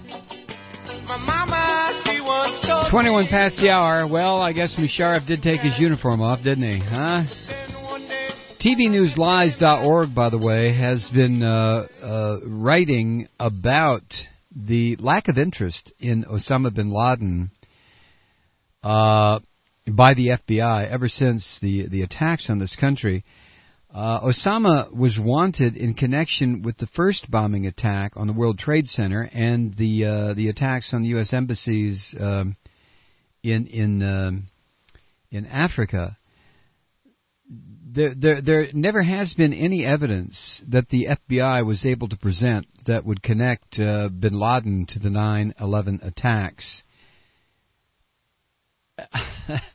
twenty-one past the hour. Well, I guess Musharraf did take his uniform off, didn't he? Huh? T V News Lies dot org, by the way, has been uh, uh, writing about the lack of interest in Osama bin Laden uh, by the F B I ever since the, the attacks on this country. Uh, Osama was wanted in connection with the first bombing attack on the World Trade Center and the uh, the attacks on the U S embassies um, in in um, in Africa. There, there, there never has been any evidence that the F B I was able to present that would connect uh, bin Laden to the nine eleven attacks.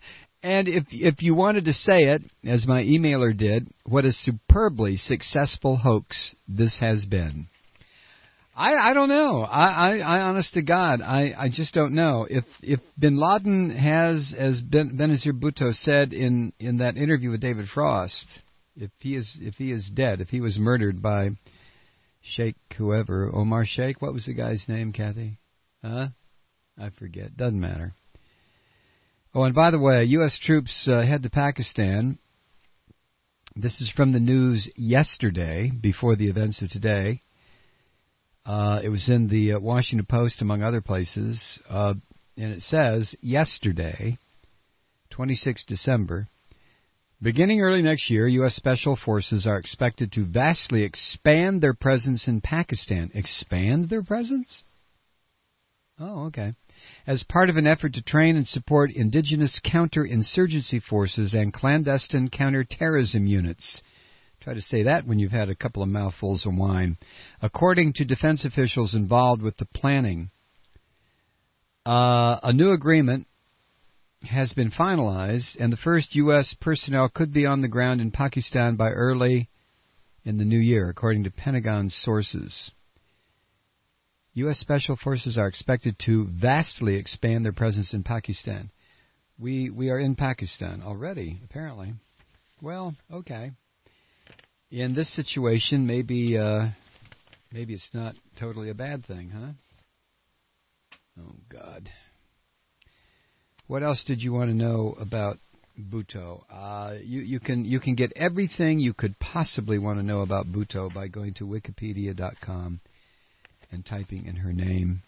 And if if you wanted to say it, as my emailer did, what a superbly successful hoax this has been. I, I don't know. I, I, I honest to God, I, I just don't know. If if Bin Laden has, as ben, Benazir Bhutto said in, in that interview with David Frost, if he is if he is dead, if he was murdered by Sheikh whoever, Omar Sheikh, what was the guy's name, Kathy? Huh? I forget. Doesn't matter. Oh, and by the way, U S troops uh, head to Pakistan. This is from the news yesterday, before the events of today. Uh, it was in the uh, Washington Post, among other places, uh, and it says, yesterday, twenty-sixth of December, beginning early next year, U S Special Forces are expected to vastly expand their presence in Pakistan. Expand their presence? Oh, okay. As part of an effort to train and support indigenous counterinsurgency forces and clandestine counterterrorism units. Try to say that when you've had a couple of mouthfuls of wine. According to defense officials involved with the planning, uh, a new agreement has been finalized, and the first U S personnel could be on the ground in Pakistan by early in the new year, according to Pentagon sources. U S Special Forces are expected to vastly expand their presence in Pakistan. We we are in Pakistan already, apparently. Well, okay. In this situation, maybe uh, maybe it's not totally a bad thing, huh? Oh, God. What else did you want to know about Bhutto? Uh, you, you can you can get everything you could possibly want to know about Bhutto by going to wikipedia dot com and typing in her name.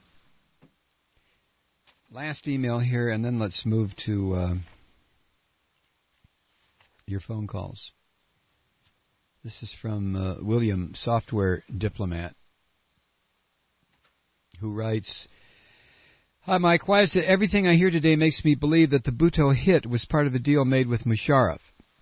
Last email here, and then let's move to uh, your phone calls. This is from uh, William, software diplomat, who writes, "Hi, Mike. Why is it everything I hear today makes me believe that the Bhutto hit was part of a deal made with Musharraf?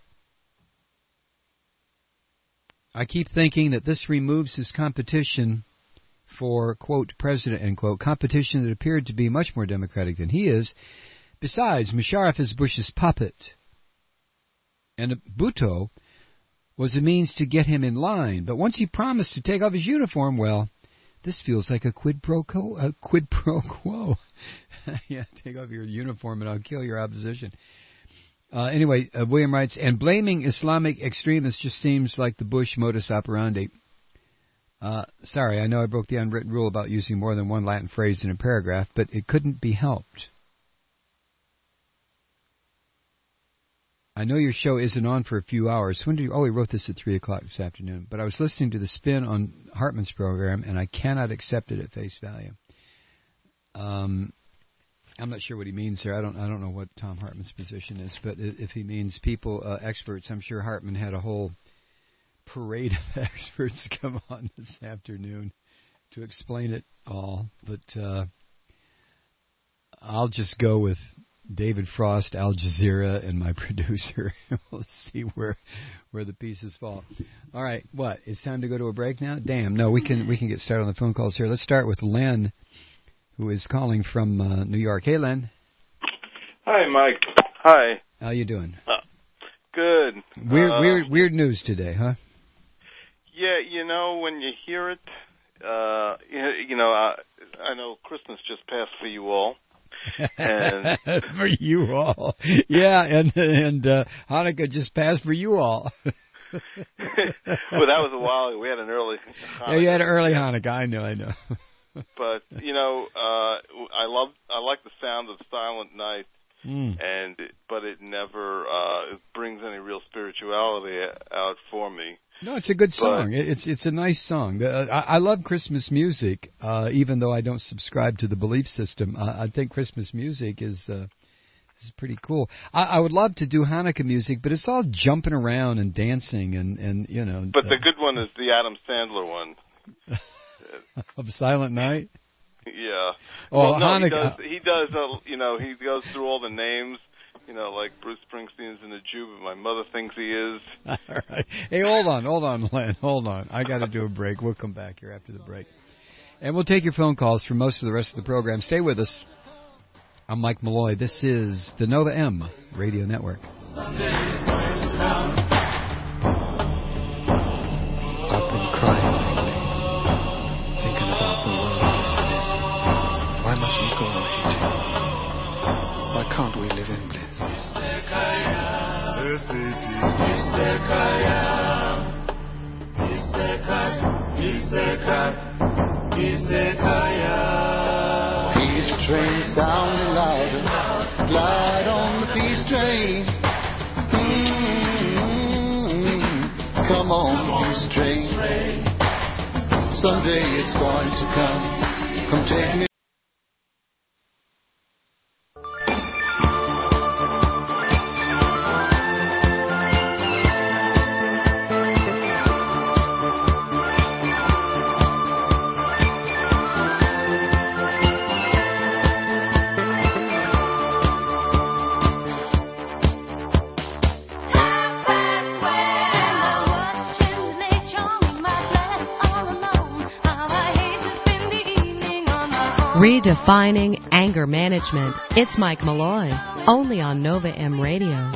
I keep thinking that this removes his competition for, quote, president, end quote, competition that appeared to be much more democratic than he is. Besides, Musharraf is Bush's puppet. And Bhutto was a means to get him in line. But once he promised to take off his uniform, well, this feels like a quid pro quo. A quid pro quo. Yeah, take off your uniform and I'll kill your opposition." Uh, anyway, uh, William writes, "And blaming Islamic extremists just seems like the Bush modus operandi." Uh, sorry, I know I broke the unwritten rule about using more than one Latin phrase in a paragraph, but it couldn't be helped. I know your show isn't on for a few hours. When did you? Oh, we wrote this at three o'clock this afternoon. But I was listening to the spin on Hartman's program, and I cannot accept it at face value. Um, I'm not sure what he means there. I don't. I don't know what Tom Hartman's position is. But if he means people, uh, experts, I'm sure Hartman had a whole parade of experts come on this afternoon to explain it all. But uh, I'll just go with David Frost, Al Jazeera, and my producer. We'll see where where the pieces fall. All right, what? It's time to go to a break now? Damn, no, we can we can get started on the phone calls here. Let's start with Len, who is calling from uh, New York. Hey, Len. Hi, Mike. Hi. How you doing? Uh, good. Weird, uh, weird, weird news today, huh? Yeah, you know, when you hear it, uh, you, you know, I, I know Christmas just passed for you all. And for you all, yeah, and and uh, Hanukkah just passed for you all. Well, that was a while ago. We had an early Hanukkah. Yeah, you had an early Hanukkah. I know, I know. But you know, uh, I love, I like the sound of Silent Night, mm. and but it never uh, brings any real spirituality out for me. No, it's a good song. But it's it's a nice song. Uh, I, I love Christmas music, uh, even though I don't subscribe to the belief system. Uh, I think Christmas music is uh, is pretty cool. I, I would love to do Hanukkah music, but it's all jumping around and dancing and, and you know. But uh, the good one is the Adam Sandler one. Of Silent Night? Yeah. Oh, well, no, Hanukkah. he does, he does uh, you know, he goes through all the names. You know, like Bruce Springsteen's in a Jew, but my mother thinks he is. All right. Hey, hold on, hold on, Len, hold on. I got to do a break. We'll come back here after the break. And we'll take your phone calls for most of the rest of the program. Stay with us. I'm Mike Malloy. This is the Nova M Radio Network. I've been crying lately, thinking about the world as it is. Why must we go on hating? Why can't we live in bliss? Peace train sounding louder, glide on the peace train. Mm-hmm. Come on, peace train. Someday it's going to come. Come take me. Redefining anger management. It's Mike Malloy, only on Nova M Radio.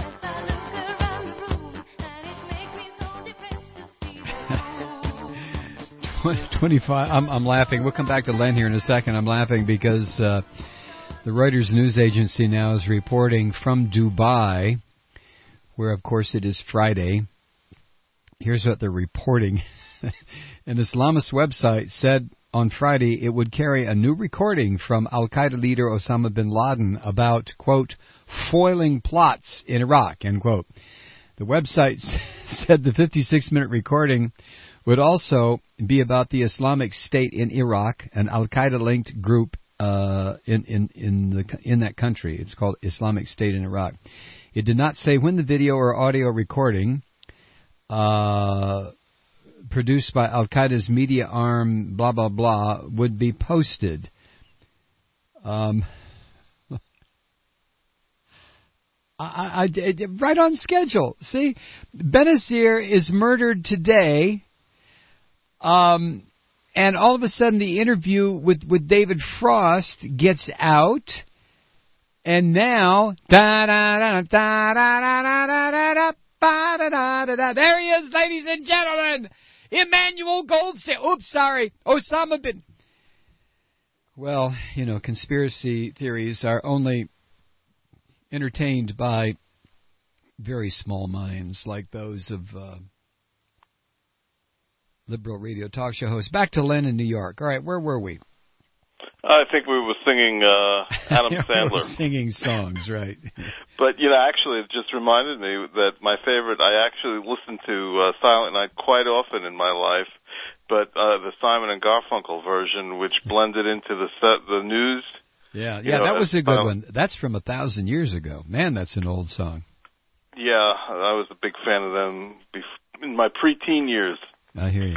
twenty-five. I'm, I'm laughing. We'll come back to Len here in a second. I'm laughing because uh, the Reuters news agency now is reporting from Dubai, where, of course, it is Friday. Here's what they're reporting. An Islamist website said on Friday it would carry a new recording from al-Qaeda leader Osama bin Laden about, quote, foiling plots in Iraq, end quote. The website said the fifty-six minute recording would also be about the Islamic State in Iraq, an al-Qaeda-linked group uh, in in in, the, in that country. It's called Islamic State in Iraq. It did not say when the video or audio recording uh produced by Al-Qaeda's media arm, blah, blah, blah, would be posted. Um, I, I, I, right on schedule. See, Benazir is murdered today, um, and all of a sudden the interview with, with David Frost gets out, and now, da-da-da-da-da-da-da-da-da, ba-da-da-da-da, there he is, ladies and gentlemen! Emmanuel Goldstein. Oops, sorry. Osama bin... Well, you know, conspiracy theories are only entertained by very small minds like those of uh, liberal radio talk show hosts. Back to Len in New York. All right, where were we? I think we were singing uh, Adam Sandler. We were singing songs, right. But, you know, actually it just reminded me that my favorite, I actually listen to uh, Silent Night quite often in my life, but uh, the Simon and Garfunkel version, which blended into the set, the news. Yeah, yeah, know, that was a good um, one. That's from a thousand years ago. Man, that's an old song. Yeah, I was a big fan of them bef- in my preteen years. I hear you.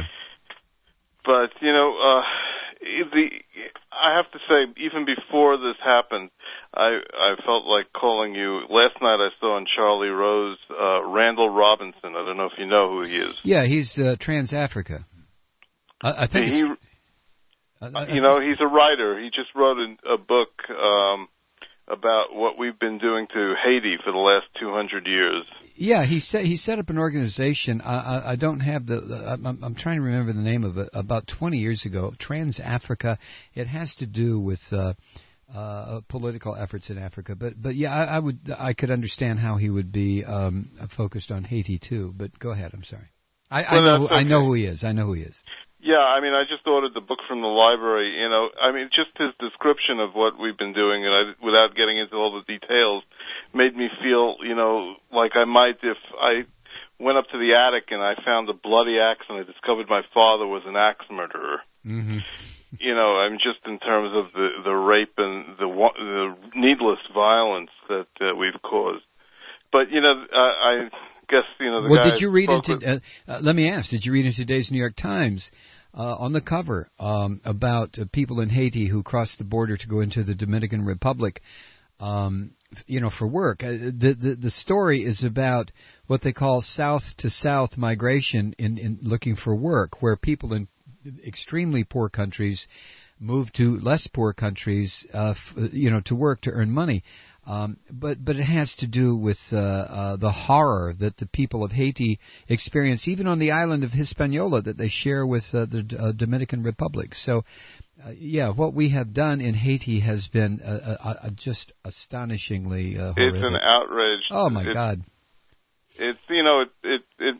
But, you know, uh, the I have to say, even before this happened, I I felt like calling you. Last night I saw on Charlie Rose uh, Randall Robinson. I don't know if you know who he is. Yeah, he's uh, Trans-Africa. I, I think he, it's, I, I, you know, he's a writer. He just wrote a, a book um, about what we've been doing to Haiti for the last two hundred years. Yeah, he set he set up an organization. I, I, I don't have the. the I'm, I'm trying to remember the name of it. About twenty years ago, Trans-Africa. It has to do with uh, uh, political efforts in Africa. But but yeah, I, I would I could understand how he would be um, focused on Haiti too. But go ahead. I'm sorry. I, well, I know okay. I know who he is. I know who he is. Yeah, I mean, I just ordered the book from the library. You know, I mean, just his description of what we've been doing, and I, without getting into all the details, made me feel, you know, like I might if I went up to the attic and I found a bloody axe and I discovered my father was an axe murderer. Mm-hmm. You know, I mean, just in terms of the the rape and the the needless violence that uh, we've caused. But you know, I. I guess, you know, the well, guy did you read into? With... Uh, uh, let me ask: did you read in today's New York Times uh, on the cover um, about uh, people in Haiti who crossed the border to go into the Dominican Republic, um, you know, for work? Uh, the, the the story is about what they call south to south migration in, in looking for work, where people in extremely poor countries move to less poor countries, uh, f- you know, to work to earn money. Um, but but it has to do with uh, uh, the horror that the people of Haiti experience, even on the island of Hispaniola, that they share with uh, the uh, Dominican Republic. So, uh, yeah, what we have done in Haiti has been uh, uh, uh, just astonishingly uh, horrific. It's an outrage. Oh my it's, God! It's you know it it it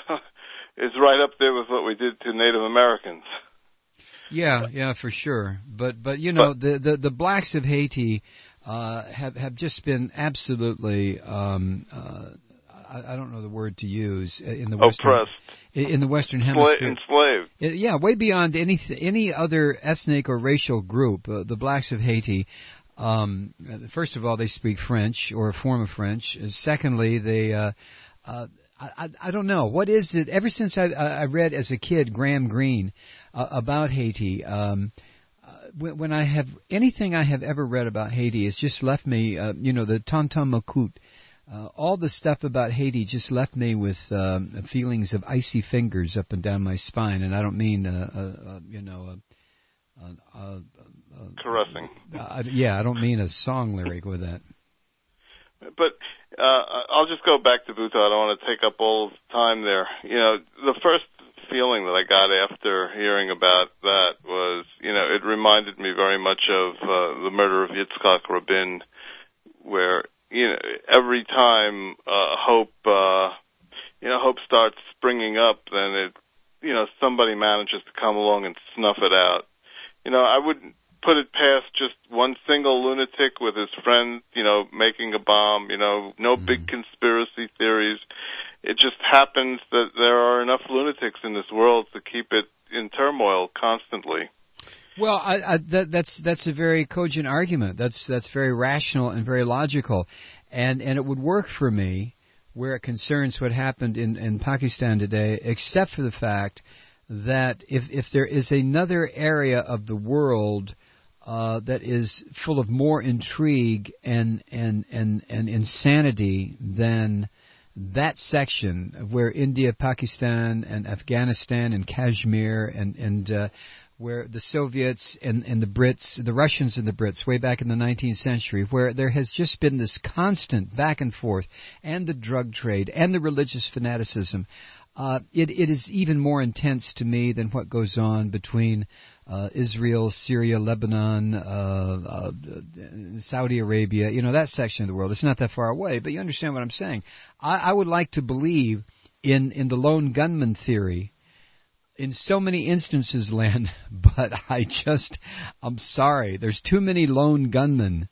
it's right up there with what we did to Native Americans. Yeah, yeah, for sure. But but you know but, the, the the blacks of Haiti. Uh, have have just been absolutely um, uh, I, I don't know the word to use in the Western, oppressed in, in the Western Sla- Hemisphere, enslaved. It, yeah, way beyond any any other ethnic or racial group. Uh, the blacks of Haiti. Um, first of all, they speak French or a form of French. Secondly, they uh, uh, I, I don't know what is it. Ever since I, I read as a kid Graham Greene uh, about Haiti. Um, When I have anything I have ever read about Haiti, it's just left me, uh, you know, the Tonton Macoute, uh, all the stuff about Haiti just left me with um, feelings of icy fingers up and down my spine, and I don't mean, uh, uh, uh, you know, uh, uh, uh, uh, caressing. Uh, yeah, I don't mean a song lyric with that. But uh, I'll just go back to Bhutto. I don't want to take up all the time there. You know, the first feeling that I got after hearing about that was, you know, it reminded me very much of uh, the murder of Yitzhak Rabin, where, you know, every time uh, hope, uh, you know, hope starts springing up, then it, you know, somebody manages to come along and snuff it out. You know, I wouldn't put it past just one single lunatic with his friend, you know, making a bomb, you know, no mm-hmm. big conspiracy theories. It just happens that there are enough lunatics in this world to keep it in turmoil constantly. Well, I, I, that, that's that's a very cogent argument. That's that's very rational and very logical, and and it would work for me where it concerns what happened in, in Pakistan today, except for the fact that if if there is another area of the world uh, that is full of more intrigue and and and, and insanity than that section where India, Pakistan, and Afghanistan, and Kashmir, and and uh, where the Soviets and, and the Brits, the Russians and the Brits, way back in the nineteenth century, where there has just been this constant back and forth, and the drug trade, and the religious fanaticism. Uh, it, it is even more intense to me than what goes on between uh, Israel, Syria, Lebanon, uh, uh, Saudi Arabia, you know, that section of the world. It's not that far away, but you understand what I'm saying. I, I would like to believe in, in the lone gunman theory in so many instances, Len, but I just, I'm sorry, there's too many lone gunmen.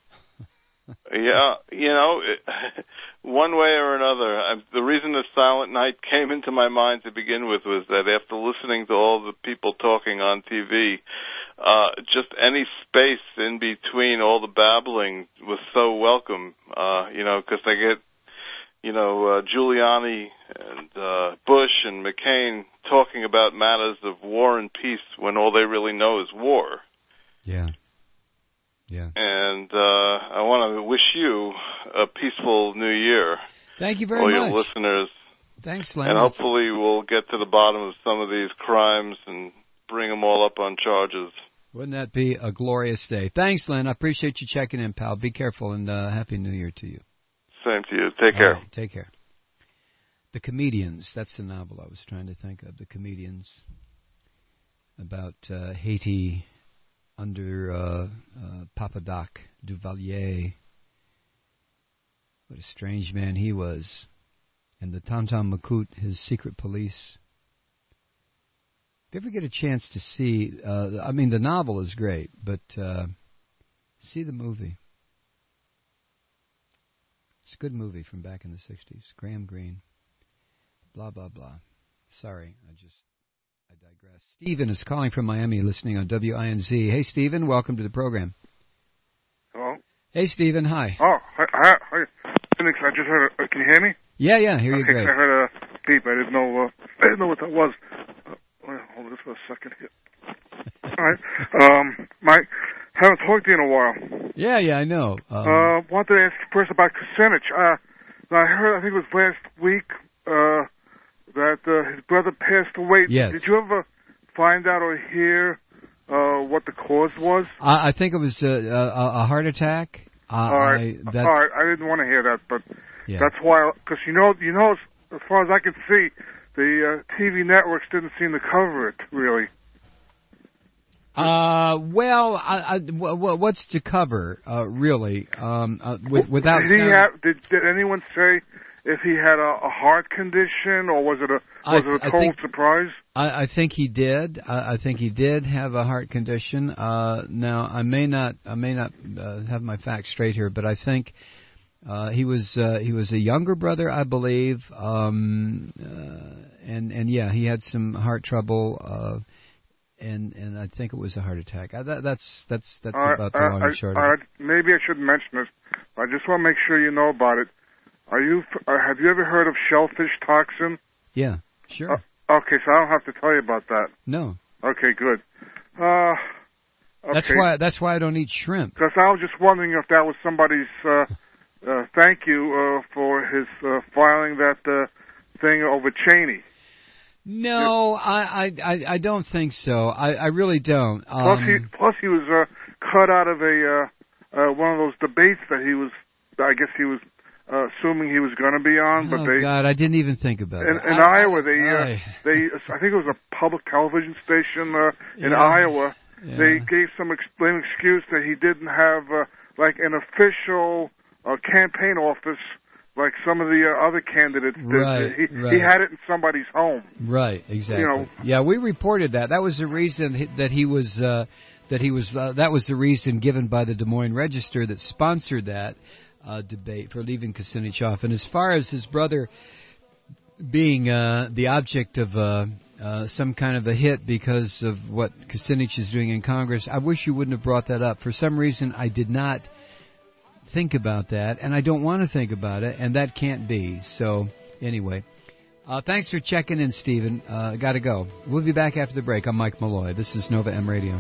Yeah, you know, it, one way or another, I, the reason the Silent Night came into my mind to begin with was that after listening to all the people talking on T V, uh, just any space in between all the babbling was so welcome, uh, you know, because they get, you know, uh, Giuliani and uh, Bush and McCain talking about matters of war and peace when all they really know is war. Yeah. Yeah. And uh, I want to wish you a peaceful new year. Thank you very all much. All your listeners. Thanks, Len. And hopefully we'll get to the bottom of some of these crimes and bring them all up on charges. Wouldn't that be a glorious day? Thanks, Len. I appreciate you checking in, pal. Be careful, and uh, Happy New Year to you. Same to you. Take care. Right, take care. The Comedians. That's the novel I was trying to think of. The Comedians. About uh, Haiti under uh, uh, Papa Doc Duvalier. What a strange man he was. And the Tonton Macoute, his secret police. If you ever get a chance to see, uh, I mean, the novel is great, but uh, see the movie. It's a good movie from back in the sixties. Graham Greene. Blah, blah, blah. Sorry, I just, I digress. Stephen is calling from Miami, listening on W I N Z. Hey, Stephen, welcome to the program. Hello? Hey, Stephen, hi. Oh, hi, hi, hi. Phoenix, I just heard a, uh, can you hear me? Yeah, yeah, hear you okay, great. I heard a beep. I didn't know, uh, I didn't know what that was. Uh, hold this for a second here. All right. Um, Mike, haven't talked to you in a while. Yeah, yeah, I know. Um, uh, wanted to ask first about Kucinich. Uh, I heard, I think it was last week, uh, that uh, his brother passed away. Yes. Did you ever find out or hear uh, uh, what the cause was? I, I think it was a, a, a heart attack. Uh, All right. I, that's, All right. I didn't want to hear that, but yeah. that's why. Because you know, you know, as, as far as I could see, the uh, T V networks didn't seem to cover it really. Uh, well, I, I, w- what's to cover, uh, really? Um, uh, with, without did he sound... have? Did, did anyone say if he had a, a heart condition, or was it a was I, it a total think, surprise? I, I think he did. I, I think he did have a heart condition. Uh, now I may not, I may not uh, have my facts straight here, but I think uh, he was uh, he was a younger brother, I believe, um, uh, and and yeah, he had some heart trouble. Uh, And and I think it was a heart attack. Uh, that, that's that's that's uh, about the uh, long and short uh, of it. Maybe I shouldn't mention this. I just want to make sure you know about it. Are you? Uh, have you ever heard of shellfish toxin? Yeah, sure. Uh, okay, so I don't have to tell you about that. No. Okay, good. Uh, okay. That's why that's why I don't eat shrimp. Because I was just wondering if that was somebody's uh, uh, thank you uh, for his uh, filing that uh, thing over Cheney. No, I, I, I don't think so. I, I really don't. Um, plus, he plus he was uh, cut out of a uh, uh, one of those debates that he was. I guess he was uh, assuming he was going to be on, but oh they. God, I didn't even think about in, it. In I, Iowa, they I, uh, they I think it was a public television station uh, in yeah, Iowa. Yeah. They gave some explain excuse that he didn't have uh, like an official uh, campaign office. Like some of the uh, other candidates did. Right, he, right. he had it in somebody's home. Right, exactly. You know, yeah, we reported that. That was the reason that he was uh, that he was uh, that was the reason given by the Des Moines Register that sponsored that uh, debate for leaving Kucinich off. And as far as his brother being uh, the object of uh, uh, some kind of a hit because of what Kucinich is doing in Congress, I wish you wouldn't have brought that up. For some reason, I did not think about that, and I don't want to think about it, and that can't be. So, anyway, uh, thanks for checking in, Stephen. Uh, gotta go. We'll be back after the break. I'm Mike Malloy. This is Nova M Radio.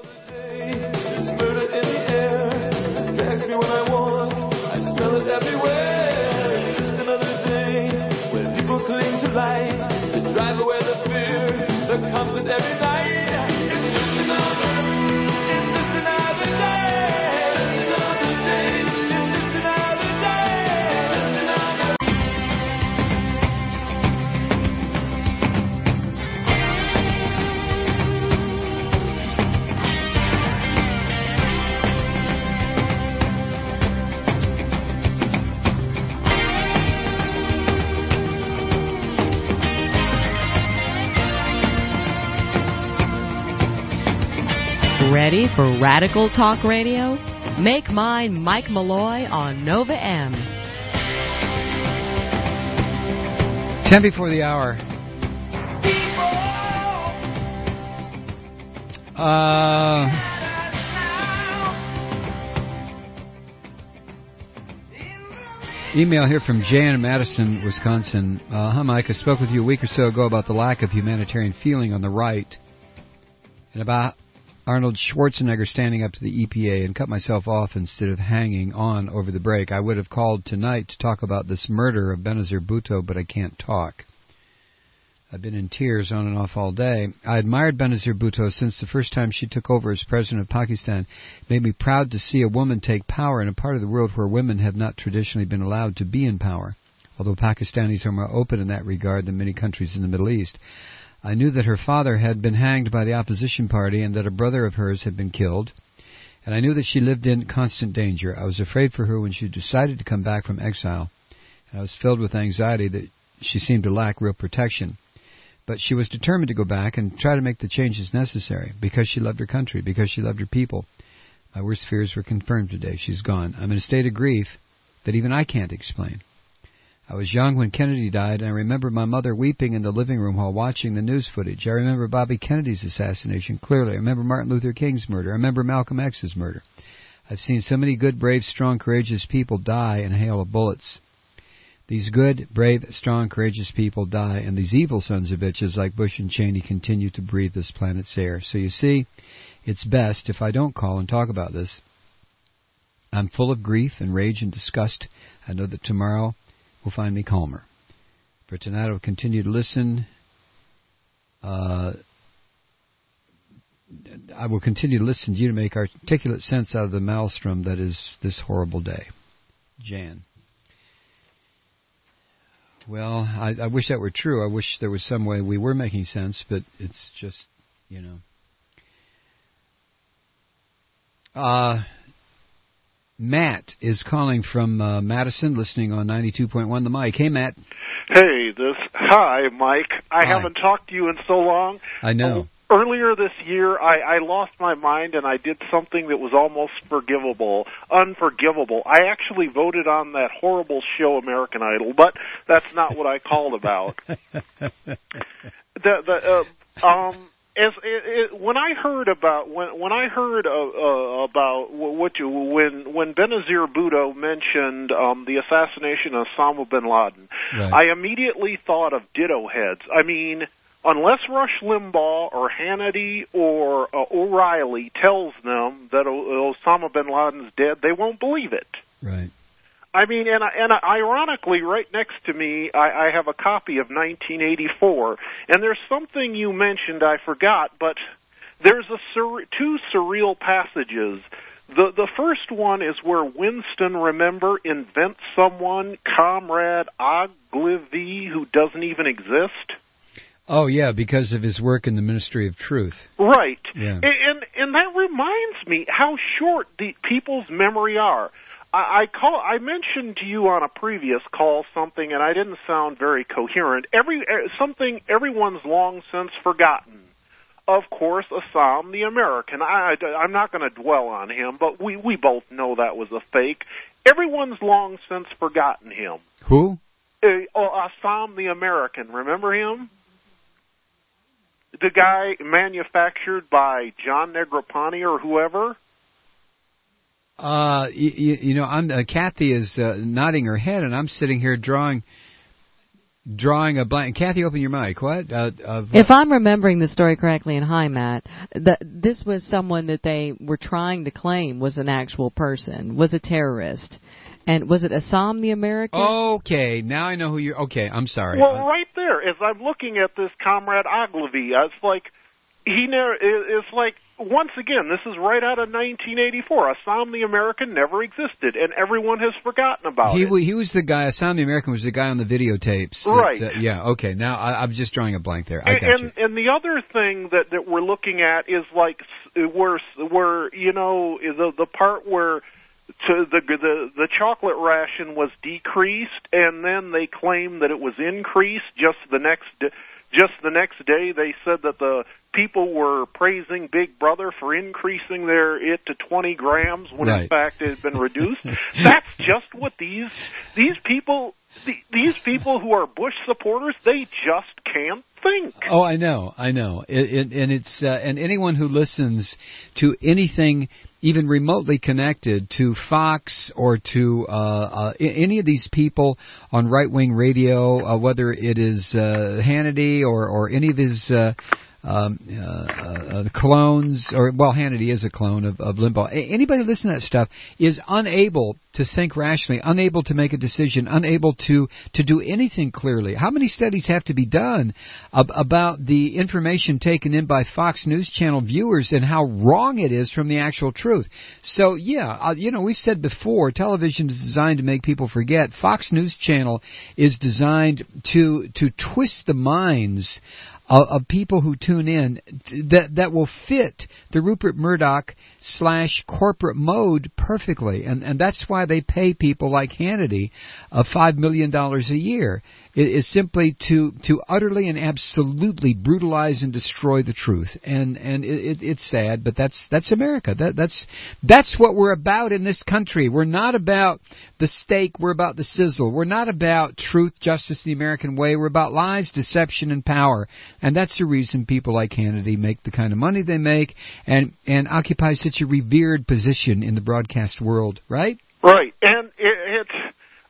Ready for Radical Talk Radio? Make mine Mike Malloy on Nova M. Ten before the hour. Uh, email here from Jan in Madison, Wisconsin. Uh, Hi, Mike. I spoke with you a week or so ago about the lack of humanitarian feeling on the right and about Arnold Schwarzenegger standing up to the E P A, and cut myself off instead of hanging on over the break. I would have called tonight to talk about this murder of Benazir Bhutto, but I can't talk. I've been in tears on and off all day. I admired Benazir Bhutto since the first time she took over as president of Pakistan. It made me proud to see a woman take power in a part of the world where women have not traditionally been allowed to be in power, although Pakistanis are more open in that regard than many countries in the Middle East. I knew that her father had been hanged by the opposition party and that a brother of hers had been killed, and I knew that she lived in constant danger. I was afraid for her when she decided to come back from exile, and I was filled with anxiety that she seemed to lack real protection. But she was determined to go back and try to make the changes necessary because she loved her country, because she loved her people. My worst fears were confirmed today. She's gone. I'm in a state of grief that even I can't explain. I was young when Kennedy died, and I remember my mother weeping in the living room while watching the news footage. I remember Bobby Kennedy's assassination clearly. I remember Martin Luther King's murder. I remember Malcolm X's murder. I've seen so many good, brave, strong, courageous people die in a hail of bullets. These good, brave, strong, courageous people die, and these evil sons of bitches like Bush and Cheney continue to breathe this planet's air. So you see, it's best if I don't call and talk about this. I'm full of grief and rage and disgust. I know that tomorrow will find me calmer. For tonight, I will continue to listen. Uh, I will continue to listen to you to make articulate sense out of the maelstrom that is this horrible day. Jan. Well, I, I wish that were true. I wish there was some way we were making sense, but it's just, you know. Uh, Matt is calling from uh, Madison, listening on ninety-two point one The Mic. Hey, Matt. Hey, this. Hi, Mike. I Hi. haven't talked to you in so long. I know. Um, earlier this year, I, I lost my mind and I did something that was almost forgivable, unforgivable. I actually voted on that horrible show, American Idol, but that's not what I called about. the the uh, um. As it, it, when I heard about when when I heard uh, uh, about what you when when Benazir Bhutto mentioned um, the assassination of Osama bin Laden, Right. I immediately thought of ditto heads. I mean, unless Rush Limbaugh or Hannity or uh, O'Reilly tells them that o- Osama bin Laden's dead, they won't believe it. Right. I mean, and and ironically, right next to me, I, I have a copy of nineteen eighty-four, and there's something you mentioned I forgot, but there's a sur- two surreal passages. The the first one is where Winston, remember, invents someone, Comrade Ogilvy, who doesn't even exist. Oh, yeah, because of his work in the Ministry of Truth. Right. Yeah. And, and and that reminds me how short the people's memory are. I, I call. I mentioned to you on a previous call something, and I didn't sound very coherent. Every something everyone's long since forgotten. Of course, Assam the American. I, I, I'm not going to dwell on him, but we, we both know that was a fake. Everyone's long since forgotten him. Who? Uh, oh, Assam the American. Remember him? The guy manufactured by John Negroponte or whoever. Uh, you, you know, I'm uh, Kathy is uh, nodding her head, and I'm sitting here drawing, drawing a blank. Kathy, open your mic. What? Uh, uh, If I'm remembering the story correctly, and hi, Matt, the, this was someone that they were trying to claim was an actual person, was a terrorist. And was it Assam the American? Okay, now I know who you're. Okay, I'm sorry. Well, right there, as I'm looking at this Comrade Ogilvy, it's like he never. It's like once again, this is right out of nineteen eighty-four. Assam the American never existed, and everyone has forgotten about he, it. He was the guy. Assam the American was the guy on the videotapes. That, Right. Uh, yeah. Okay. Now I, I'm just drawing a blank there. I And, got you. and, and the other thing that, that we're looking at is like s- where where you know the the part where to the the the chocolate ration was decreased, and then they claimed that it was increased. Just the next just the next day, they said that the people were praising Big Brother for increasing their it to twenty grams when Right. in fact it had been reduced. That's just what these these people the, these people who are Bush supporters, they just can't think. Oh, I know, I know, it, it, and it's uh, and anyone who listens to anything even remotely connected to Fox or to uh, uh, any of these people on right-wing radio, uh, whether it is uh, Hannity or or any of his uh, um, uh, uh, clones, or well, Hannity is a clone of, of Limbaugh. A- Anybody listening to that stuff is unable to think rationally, unable to make a decision, unable to, to do anything clearly. How many studies have to be done ab- about the information taken in by Fox News Channel viewers and how wrong it is from the actual truth? So, yeah, uh, you know, we've said before, television is designed to make people forget. Fox News Channel is designed to to twist the minds of, of people who tune in that that will fit the Rupert Murdoch slash corporate mode perfectly, and and that's why they pay people like Hannity uh, five million dollars a year. It is simply to to utterly and absolutely brutalize and destroy the truth, and and it, it, it's sad, but that's that's America. That that's that's what we're about in this country. We're not about the steak. We're about the sizzle. We're not about truth, justice, the American way. We're about lies, deception, and power, and that's the reason people like Hannity make the kind of money they make, and and occupy such a revered position in the broadcast world, right? Right, and it, it's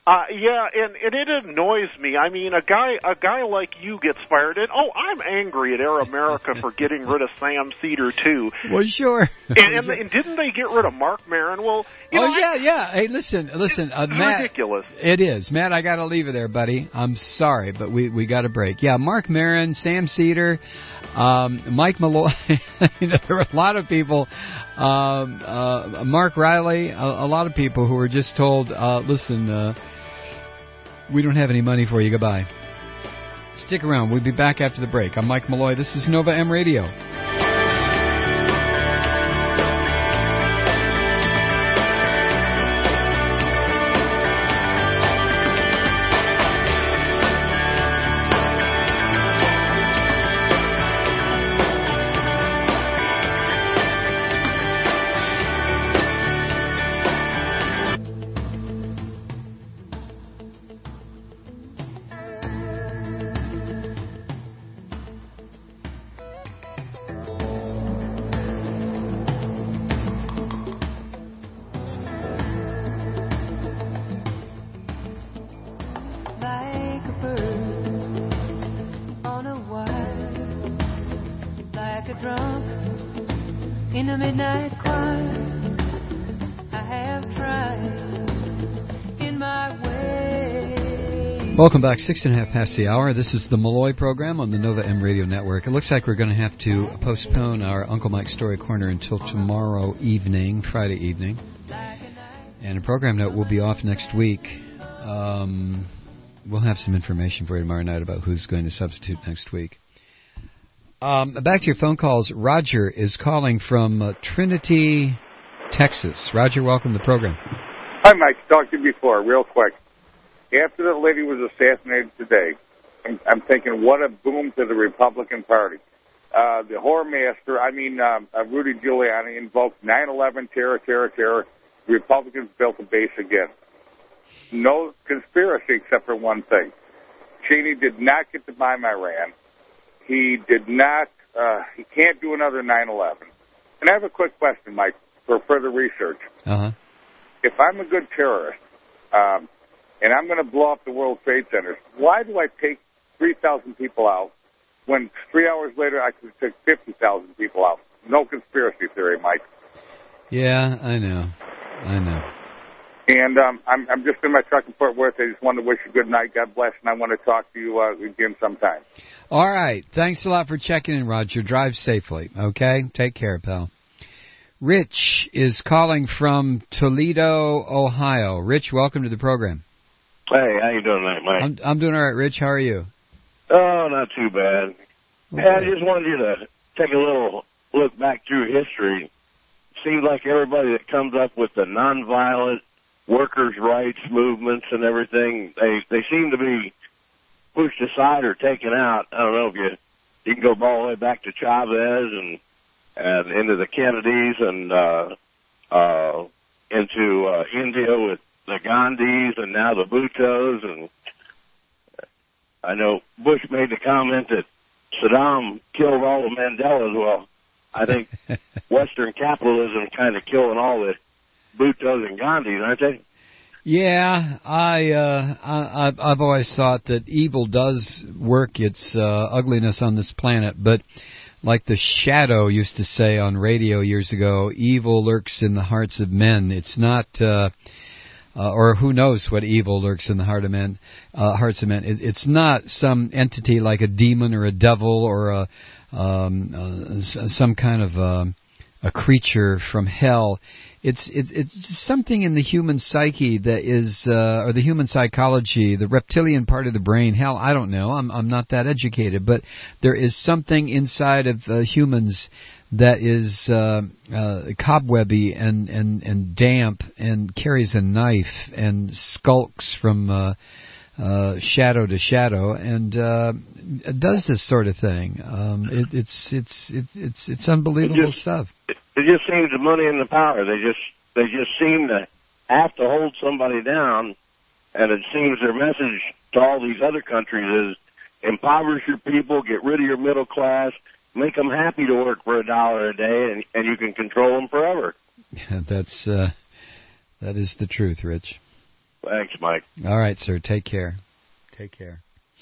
Uh, yeah, and, and it annoys me. I mean, a guy a guy like you gets fired, and oh, I'm angry at Air America for getting rid of Sam Cedar too. Well, sure. And, and, and didn't they get rid of Mark Maron? Well, you oh know, yeah, I, yeah. Hey, listen, listen, uh, it's Matt. ridiculous. It is, Matt. I got to leave it there, buddy. I'm sorry, but we we got to break. Yeah, Mark Maron, Sam Cedar, um, Mike Malloy. You know, there were a lot of people. Um, uh, Mark Riley, a, a lot of people who were just told, uh, listen. Uh, We don't have any money for you. Goodbye. Stick around. We'll be back after the break. I'm Mike Malloy. This is Nova M Radio. Welcome back. Six and a half past the hour. This is the Malloy program on the Nova M Radio Network. It looks like we're going to have to postpone our Uncle Mike's Story Corner until tomorrow evening, Friday evening. And a program note will be off next week. Um, we'll have some information for you tomorrow night about who's going to substitute next week. Um, back to your phone calls. Roger is calling from uh, Trinity, Texas. Roger, welcome to the program. Hi, Mike. Talked to you before, real quick. After the lady was assassinated today, I'm, I'm thinking, what a boom to the Republican Party. Uh, the whoremaster, I mean, um, uh, Rudy Giuliani invoked nine eleven terror, terror, terror. The Republicans built a base again. No conspiracy except for one thing. Cheney did not get to buy Iran. He did not, uh, he can't do another nine eleven. And I have a quick question, Mike, for further research. Uh-huh. If I'm a good terrorist, um, and I'm going to blow up the World Trade Center, why do I take three thousand people out when three hours later I could take fifty thousand people out? No conspiracy theory, Mike. Yeah, I know. I know. And um, I'm, I'm just in my truck in Fort Worth. I just wanted to wish you good night. God bless, and I want to talk to you uh, again sometime. All right. Thanks a lot for checking in, Roger. Drive safely, okay? Take care, pal. Rich is calling from Toledo, Ohio. Rich, welcome to the program. Hey, how you doing tonight, Mike? I'm, I'm doing all right, Rich. How are you? Oh, not too bad. Okay. Yeah, I just wanted you to take a little look back through history. Seems like everybody that comes up with the nonviolent workers' rights movements and everything, they they seem to be pushed aside or taken out. I don't know if you you can go all the way back to Chavez and and into the Kennedys and uh, uh, into uh, India with the Gandhis and now the Bhuttos. And I know Bush made the comment that Saddam killed all the Mandelas. Well, I think Western capitalism kind of killing all the Bhuttos and Gandhis, aren't they? Yeah, I, uh, I, I've always thought that evil does work its uh, ugliness on this planet, but like the Shadow used to say on radio years ago, evil lurks in the hearts of men. It's not, uh, uh, or who knows what evil lurks in the heart of men, uh, hearts of men. It, it's not some entity like a demon or a devil or a, um, uh, some kind of uh, a creature from hell. It's it's it's something in the human psyche that is, uh, or the human psychology, the reptilian part of the brain. Hell, I don't know. I'm I'm not that educated, but there is something inside of uh, humans that is uh, uh, cobwebby and, and, and damp and carries a knife and skulks from uh, uh, shadow to shadow and uh, does this sort of thing. Um, it, it's it's it's it's it's unbelievable it just, stuff. It, it just seems the money and the power. They just they just seem to have to hold somebody down, and it seems their message to all these other countries is impoverish your people, get rid of your middle class, make them happy to work for a dollar a day, and, and you can control them forever. Yeah, that's uh, that is the truth, Rich. Thanks, Mike. All right, sir. Take care. Take care.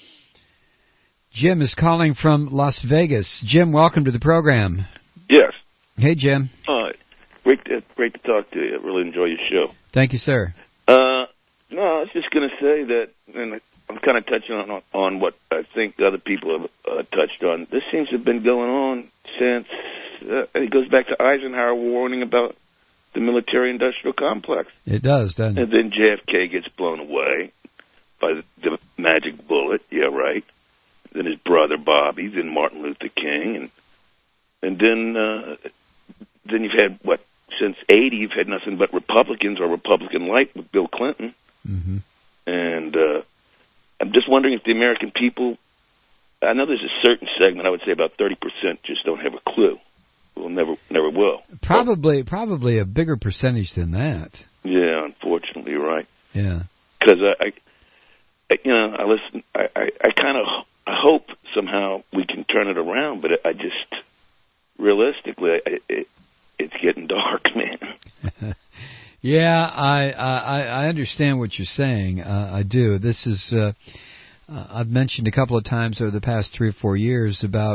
Jim is calling from Las Vegas. Jim, welcome to the program. Yes. Hey, Jim. Uh, great, to, great to talk to you. I really enjoy your show. Thank you, sir. Uh, no, I was just going to say that, and I'm kind of touching on on what I think other people have uh, touched on. This seems to have been going on since, uh, it goes back to Eisenhower warning about the military-industrial complex. It does, doesn't it? And then J F K gets blown away by the, the magic bullet. Yeah, right. Then his brother Bobby, then Martin Luther King, and and then uh, then you've had, what, since eighty, you've had nothing but Republicans or Republican-like with Bill Clinton. Mm-hmm. And uh, I'm just wondering if the American people, I know there's a certain segment, I would say about thirty percent, just don't have a clue. Well, never never will. Probably, probably a bigger percentage than that. Yeah, unfortunately, you're right. Yeah. Because I, I, you know, I listen. I, I, I kind of I hope somehow we can turn it around, but I just realistically, I, it, it's getting dark, man. Yeah, I, I I understand what you're saying. Uh, I do. This is uh, uh, I've mentioned a couple of times over the past three or four years about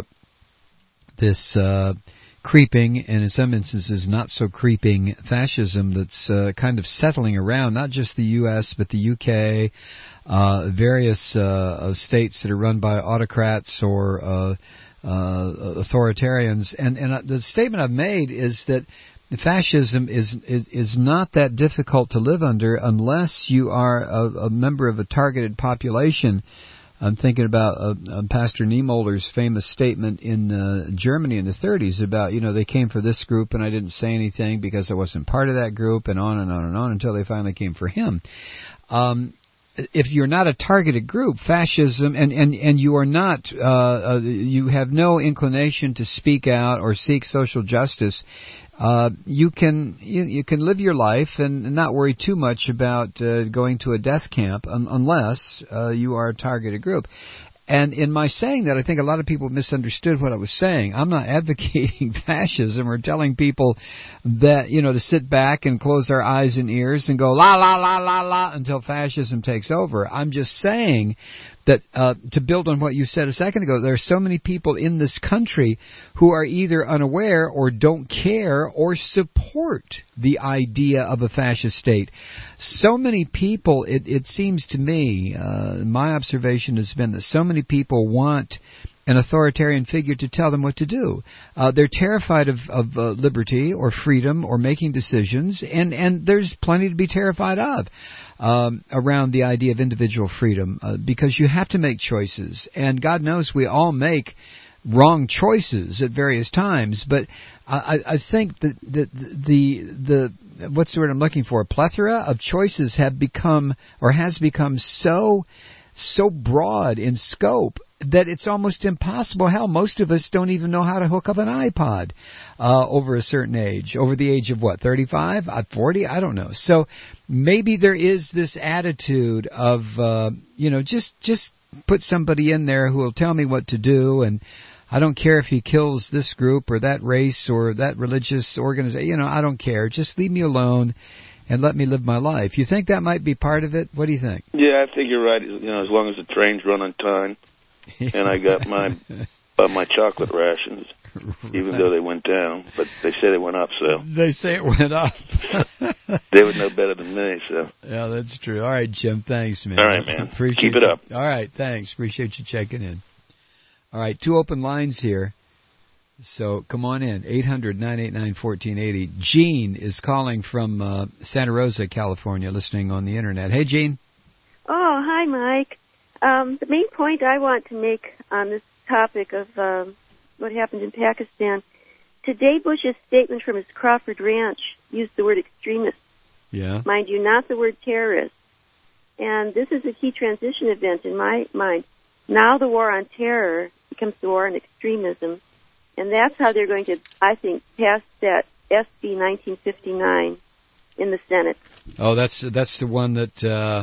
this uh, creeping, and in some instances not so creeping, fascism that's uh, kind of settling around not just the U S but the U K, uh, various uh, states that are run by autocrats or uh, uh, authoritarians. And and the statement I've made is that fascism is, is is not that difficult to live under unless you are a, a member of a targeted population. I'm thinking about uh, uh, Pastor Niemöller's famous statement in uh, Germany in the thirties about, you know, they came for this group and I didn't say anything because I wasn't part of that group, and on and on and on until they finally came for him. Um, if you're not a targeted group, fascism, and, and, and you are not, uh, uh, you have no inclination to speak out or seek social justice, Uh, you can you, you can live your life and not worry too much about uh, going to a death camp un- unless uh, you are a targeted group. And in my saying that, I think a lot of people misunderstood what I was saying. I'm not advocating fascism or telling people that, you know, to sit back and close our eyes and ears and go la la la la la until fascism takes over. I'm just saying that uh, to build on what you said a second ago, there are so many people in this country who are either unaware or don't care or support the idea of a fascist state. So many people, it, it seems to me, uh, my observation has been that so many people want an authoritarian figure to tell them what to do. Uh, they're terrified of, of uh, liberty or freedom or making decisions, and, and there's plenty to be terrified of. Um, around the idea of individual freedom, uh, because you have to make choices, and God knows we all make wrong choices at various times. But I, I think that the, the the what's the word I'm looking for? A plethora of choices have become or has become so so broad in scope that it's almost impossible. Hell, most of us don't even know how to hook up an iPod uh, over a certain age. Over the age of what, thirty-five, forty? I don't know. So maybe there is this attitude of, uh, you know, just just put somebody in there who will tell me what to do, and I don't care if he kills this group or that race or that religious organization. You know, I don't care. Just leave me alone and let me live my life. You think that might be part of it? What do you think? Yeah, I think you're right. You know, as long as the trains run on time. And I got my uh, my chocolate rations, even right. though they went down. But they say they went up, so. They say it went up. They would know better than me, so. Yeah, that's true. All right, Jim, thanks, man. All right, man. Appreciate Keep it up. You. All right, thanks. Appreciate you checking in. All right, two open lines here. So come on in, eight hundred, nine eight nine, one four eight zero. Gene is calling from uh, Santa Rosa, California, listening on the Internet. Hey, Gene. Oh, hi, Mike. Um, the main point I want to make on this topic of um, what happened in Pakistan, today Bush's statement from his Crawford Ranch used the word extremist. Yeah. Mind you, not the word terrorist. And this is a key transition event in my mind. Now the war on terror becomes the war on extremism. And that's how they're going to, I think, pass that S B nineteen fifty-nine in the Senate. Oh, that's that's the one that... Uh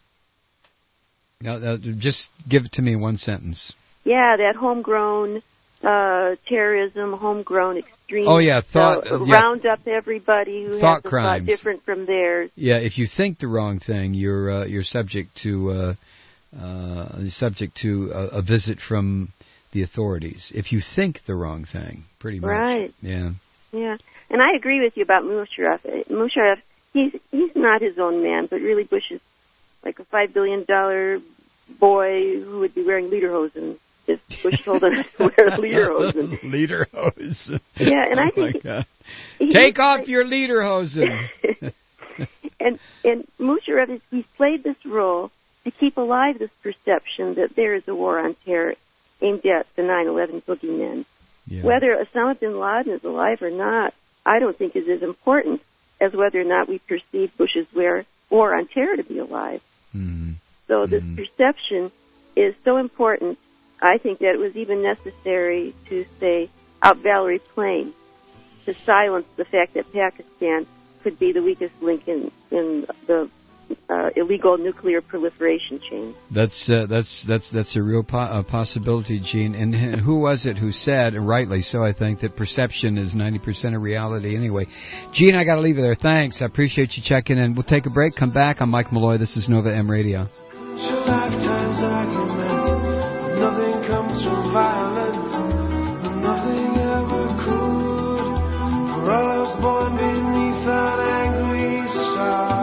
Now, uh, just give it to me in one sentence. Yeah, that homegrown uh, terrorism, homegrown extremism. Oh, yeah, thought, so, uh, yeah. round up everybody who Thought has a crimes. thought different from theirs. Yeah, if you think the wrong thing, you're uh, you're subject to uh, uh, subject to a, a visit from the authorities. If you think the wrong thing, pretty much. Right. Yeah. Yeah, and I agree with you about Musharraf. Musharraf, he's he's not his own man, but really Bush is like a five billion dollar boy who would be wearing lederhosen if Bush told him to wear lederhosen. Lederhosen. Yeah, and oh I think my God. he, Take off like, your lederhosen. and and Musharraf is, he's played this role to keep alive this perception that there is a war on terror aimed at the nine eleven boogeymen. Yeah. Whether Osama bin Laden is alive or not, I don't think is as important as whether or not we perceive Bush's war on terror to be alive. Mm. So this mm. perception is so important, I think, that it was even necessary to say out Valerie Plame to silence the fact that Pakistan could be the weakest link in, in the Uh, illegal nuclear proliferation chain. That's uh, that's that's that's a real po- uh, possibility, Gene. And, and who was it who said, and rightly so, I think, that perception is ninety percent of reality anyway. Gene, I got to leave you there. Thanks. I appreciate you checking in. We'll take a break. Come back. I'm Mike Malloy. This is Nova M Radio. Lifetime's argument. Nothing comes from violence. Nothing ever could. For I was born beneath an angry star.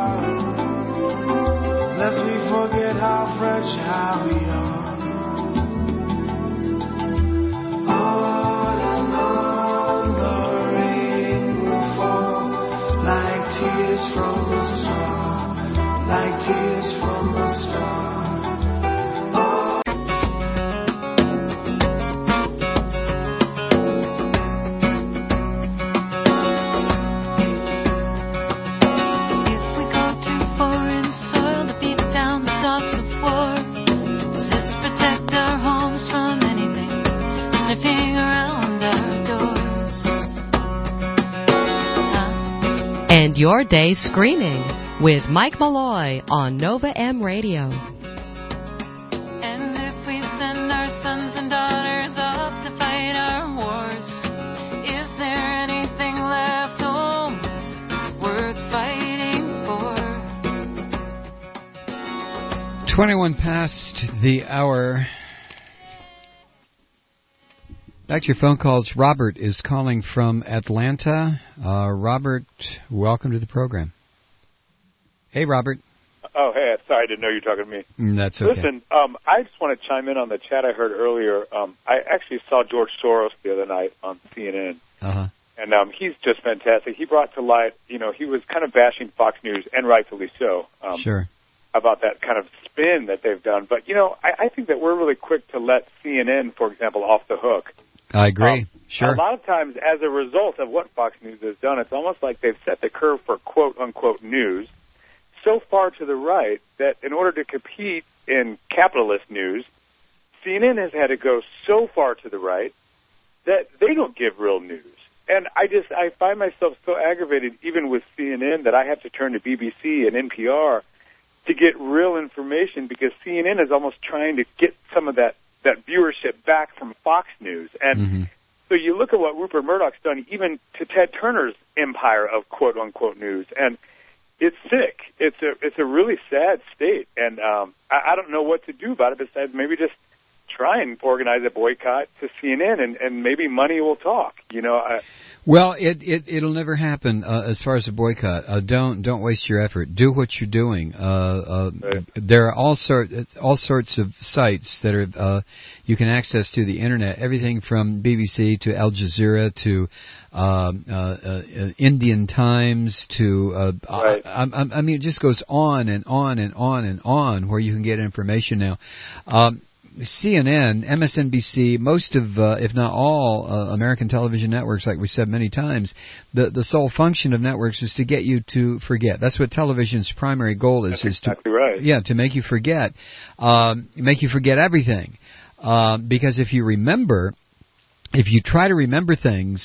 Lest we forget how fragile we are. On and on the rain will fall like tears from a star, like tears from a star. End your day screaming with Mike Malloy on Nova M Radio. And if we send our sons and daughters up to fight our wars, is there anything left home worth fighting for? twenty-one past the hour. Back to your phone calls. Robert is calling from Atlanta. Uh, Robert, welcome to the program. Hey, Robert. Oh, hey, sorry, I didn't know you were talking to me. Mm, that's okay. Listen, um, I just want to chime in on the chat I heard earlier. Um, I actually saw George Soros the other night on C N N. Uh-huh. And um, he's just fantastic. He brought to light, you know, he was kind of bashing Fox News, and rightfully so. Um, sure. About that kind of spin that they've done. But, you know, I, I think that we're really quick to let C N N, for example, off the hook. I agree. Um, sure. A lot of times, as a result of what Fox News has done, it's almost like they've set the curve for quote-unquote news so far to the right that in order to compete in capitalist news, C N N has had to go so far to the right that they don't give real news. And I just, I find myself so aggravated, even with C N N, that I have to turn to B B C and N P R to get real information because C N N is almost trying to get some of that that viewership back from Fox News. And mm-hmm. so you look at what Rupert Murdoch's done even to Ted Turner's empire of quote-unquote news, and it's sick. It's a it's a really sad state, and um, I, I don't know what to do about it besides maybe just try and organize a boycott to C N N, and, and maybe money will talk. You know. I, Well, it, it, it'll never happen uh, as far as a boycott. Uh, don't don't waste your effort. Do what you're doing. Uh, uh, right. There are all, sort, all sorts of sites that are uh, you can access to the Internet, everything from B B C to Al Jazeera to um, uh, uh, Indian Times to, uh, right. I, I, I mean, it just goes on and on and on and on where you can get information now. Um, C N N, M S N B C, most of, uh, if not all, uh, American television networks, like we said many times, the the sole function of networks is to get you to forget. That's what television's primary goal is. That's is exactly to, right. Yeah, to make you forget, um, make you forget everything. Um, because if you remember, if you try to remember things,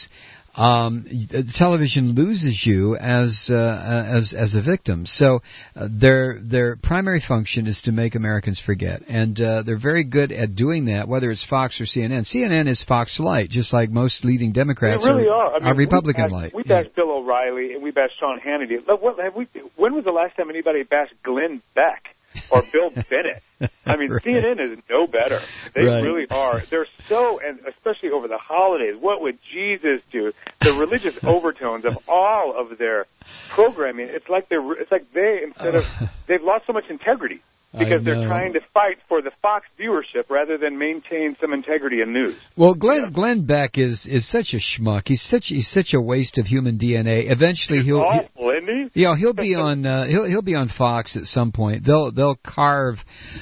um, television loses you as uh, as as a victim. So uh, their their primary function is to make Americans forget, and uh, they're very good at doing that. Whether it's Fox or C N N, C N N is Fox Light, just like most leading Democrats they really are, are. I mean, are Republican we bashed, Light. We yeah. bashed Bill O'Reilly and we bashed Sean Hannity. Look, what, have we, when was the last time anybody bashed Glenn Beck or Bill Bennett? I mean, right. C N N is no better. They right. really are. They're so, and especially over the holidays, what would Jesus do? The religious overtones of all of their programming. It's like they're. It's like they instead of they've lost so much integrity because they're trying to fight for the Fox viewership rather than maintain some integrity in news. Well, Glenn yeah. Glenn Beck is is such a schmuck. He's such he's such a waste of human D N A. Eventually, He's he'll. awful, isn't he? Yeah, he'll be on. Uh, he'll he'll be on Fox at some point. They'll they'll carve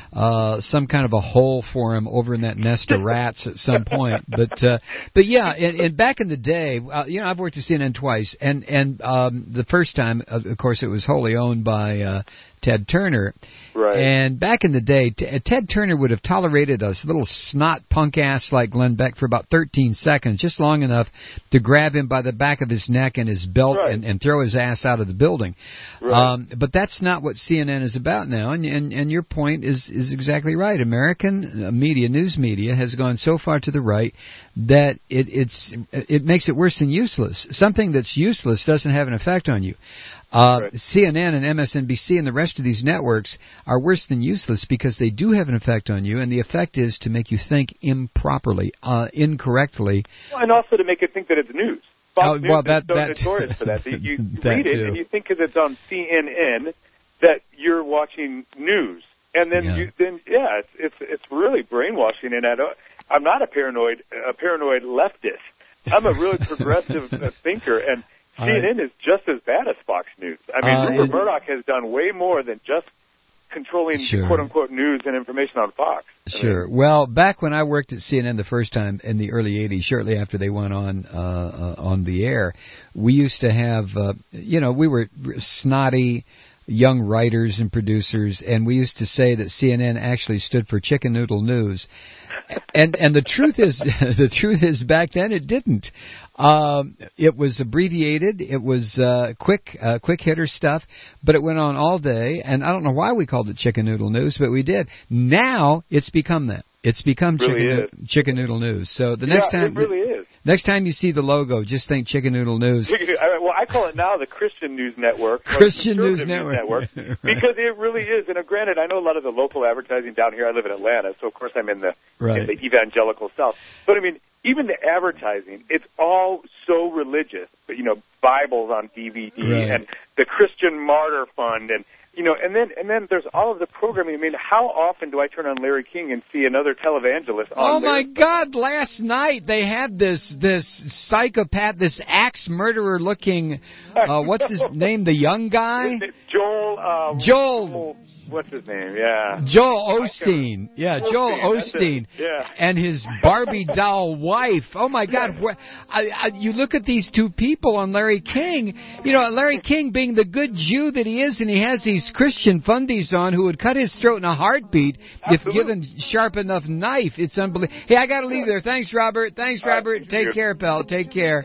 uh, some kind of a hole for him over in that nest of rats at some point. But uh, but yeah, and, and back in the day, uh, you know, I've worked at C N N twice, and and um, the first time, of course, it was wholly owned by uh, Ted Turner. Right. And back in the day, T- Ted Turner would have tolerated a little snot punk ass like Glenn Beck for about thirteen seconds, just long enough to grab him by the back of his neck and his belt right. and, and throw his ass out of the building. Right. Um, but that's not what C N N is about now, and and, and your point is, is exactly right. American media, news media, has gone so far to the right that it it's it makes it worse than useless. Something that's useless doesn't have an effect on you. Uh, right. C N N and M S N B C and the rest of these networks are worse than useless because they do have an effect on you, and the effect is to make you think improperly, uh, incorrectly. Well, and also to make it think that it's news. Fox Oh, News well, is that- so that- notorious for that. that you that read it too. and you think because it's on C N N that you're watching news, and then Yeah. you then yeah, it's it's it's really brainwashing. And I don't, I'm not a paranoid a paranoid leftist. I'm a really progressive uh, thinker, and C N N is just as bad as Fox News. I mean, Uh, Rupert it- Murdoch has done way more than just controlling Sure. quote-unquote news and information on Fox. I Sure. mean, Well, back when I worked at C N N the first time in the early eighties, shortly after they went on uh, uh, on the air, we used to have, uh, you know, we were snotty young writers and producers, and we used to say that C N N actually stood for Chicken Noodle News. And and the truth is, the truth is, back then it didn't. Um, it was abbreviated. It was uh, quick, uh, quick hitter stuff, but it went on all day. And I don't know why we called it Chicken Noodle News, but we did. Now it's become that. It's become Really chicken, is. Noo- chicken Noodle News. So the next yeah, time, it really is. next time you see the logo, just think Chicken Noodle News. I- Well, I call it now the Christian News Network. or Christian News Conservative Network. Network because it really is. And uh, granted, I know a lot of the local advertising down here. I live in Atlanta, so of course I'm in the Right. in the evangelical South. But I mean, even the advertising, it's all so religious. You know, Bibles on D V D Right. and the Christian Martyr Fund, and you know, and then and then there's all of the programming. I mean, how often do I turn on Larry King and see another televangelist on Oh my Larry- God! Last night they had this this psychopath, this axe murderer looking. Uh, what's his name? The young guy. Joel. Uh, Joel. What's his name? Yeah. Joel Osteen. Yeah, Joel Osteen, that's Osteen. it. Yeah. And his Barbie doll wife. Oh my God! Wh- I, I, you look at these two people on Larry King. You know, Larry King being the good Jew that he is, and he has these Christian fundies on who would cut his throat in a heartbeat if given sharp enough knife. It's unbelievable. Hey, I got to leave there. Thanks, Robert. Thanks, Robert. Take care, pal. Take care.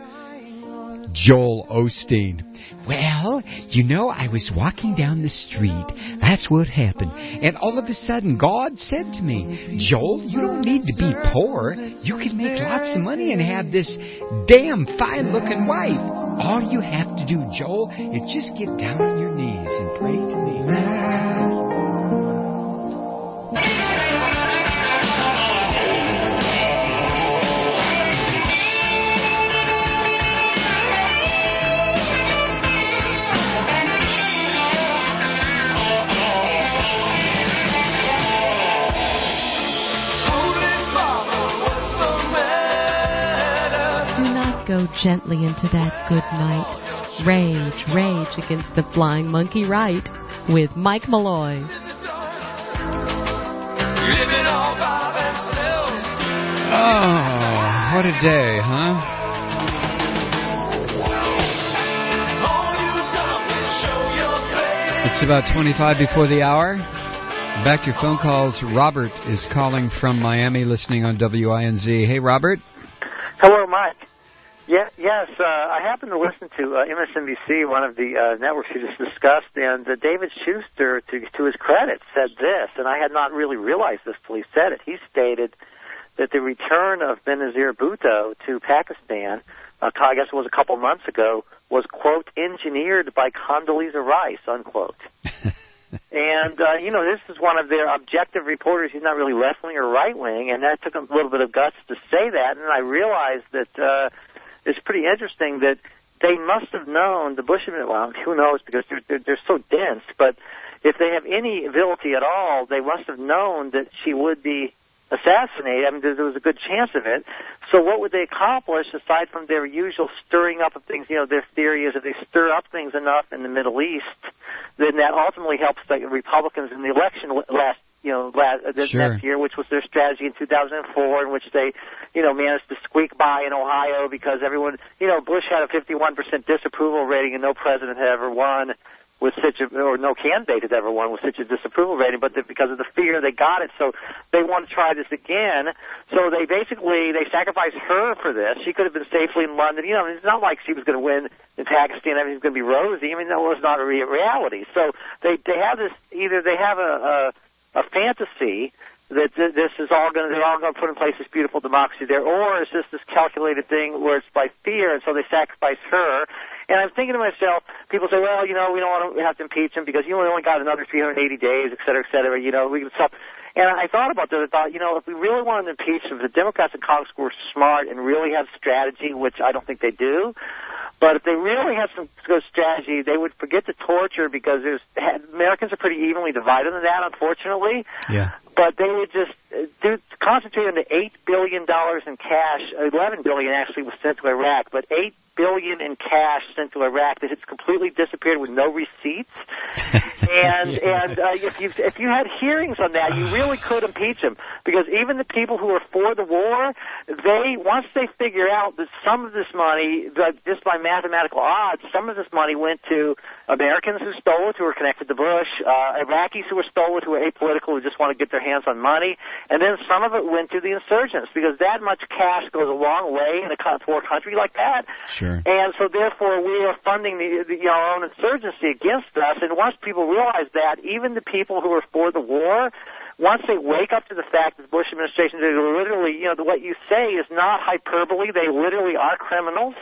Joel Osteen. Well, you know, I was walking down the street. That's what happened. And all of a sudden, God said to me, Joel, you don't need to be poor. You can make lots of money and have this damn fine-looking wife. All you have to do, Joel, is just get down on your knees and pray to me. Go gently into that good night. Rage, rage against the flying monkey right with Mike Malloy. Oh, what a day, huh? It's about twenty-five before the hour. Back to your phone calls. Robert is calling from Miami, listening on W I N Z. Hey, Robert. Hello, Mike. Yeah, yes, uh, I happened to listen to uh, M S N B C, one of the uh, networks you just discussed, and uh, David Schuster, to, to his credit, said this, and I had not really realized this till he said it. He stated that the return of Benazir Bhutto to Pakistan, uh, I guess it was a couple months ago, was, quote, engineered by Condoleezza Rice, unquote. And, uh, you know, this is one of their objective reporters. He's not really left-wing or right-wing, and that took a little bit of guts to say that, and I realized that uh, it's pretty interesting that they must have known, the Bush administration, well, who knows, because they're, they're, they're so dense, but if they have any ability at all, they must have known that she would be assassinated. I mean, there, there was a good chance of it. So what would they accomplish aside from their usual stirring up of things? You know, their theory is that they stir up things enough in the Middle East, then that ultimately helps the Republicans in the election last, you know, last, this sure. next year, which was their strategy in two thousand four, in which they, you know, managed to squeak by in Ohio because everyone, you know, Bush had a fifty-one percent disapproval rating and no president had ever won with such a, or no candidate has ever won with such a disapproval rating, but the, because of the fear, they got it. So they want to try this again. So they basically, they sacrificed her for this. She could have been safely in London. You know, it's not like she was going to win in Pakistan. Everything's going to be rosy. I mean, that was not a re- reality. So they, they have this, either they have a, a, a fantasy that this is all going to, they're all going to put in place this beautiful democracy there, or it's just this calculated thing where it's by fear, and so they sacrifice her. And I'm thinking to myself, people say, well, you know, we don't want to have to impeach him because, you know, we only got another three hundred eighty days, et cetera, et cetera, you know, we can stop. And I thought about this. I thought, you know, if we really wanted to impeach him, if the Democrats in Congress were smart and really have strategy, which I don't think they do, but if they really had some good strategy, they would forget the torture because there's, Americans are pretty evenly divided on that, unfortunately. Yeah. But they would just do, concentrate on the eight billion dollars in cash. eleven billion dollars actually was sent to Iraq, but eight billion dollars in cash sent to Iraq that has completely disappeared with no receipts. and yeah. and uh, if you if you had hearings on that, you really could impeach him because even the people who are for the war, they once they figure out that some of this money, that just by mathematical odds, some of this money went to Americans who stole it, who were connected to Bush, uh, Iraqis who were stole it, who were apolitical, who just want to get their hands on money, and then some of it went to the insurgents because that much cash goes a long way in a poor country like that. Sure. And so therefore we are funding the, the you know, our own insurgency against us, and once people realize that, even the people who are for the war, once they wake up to the fact that the Bush administration, they literally, you know, what you say is not hyperbole, they literally are criminals.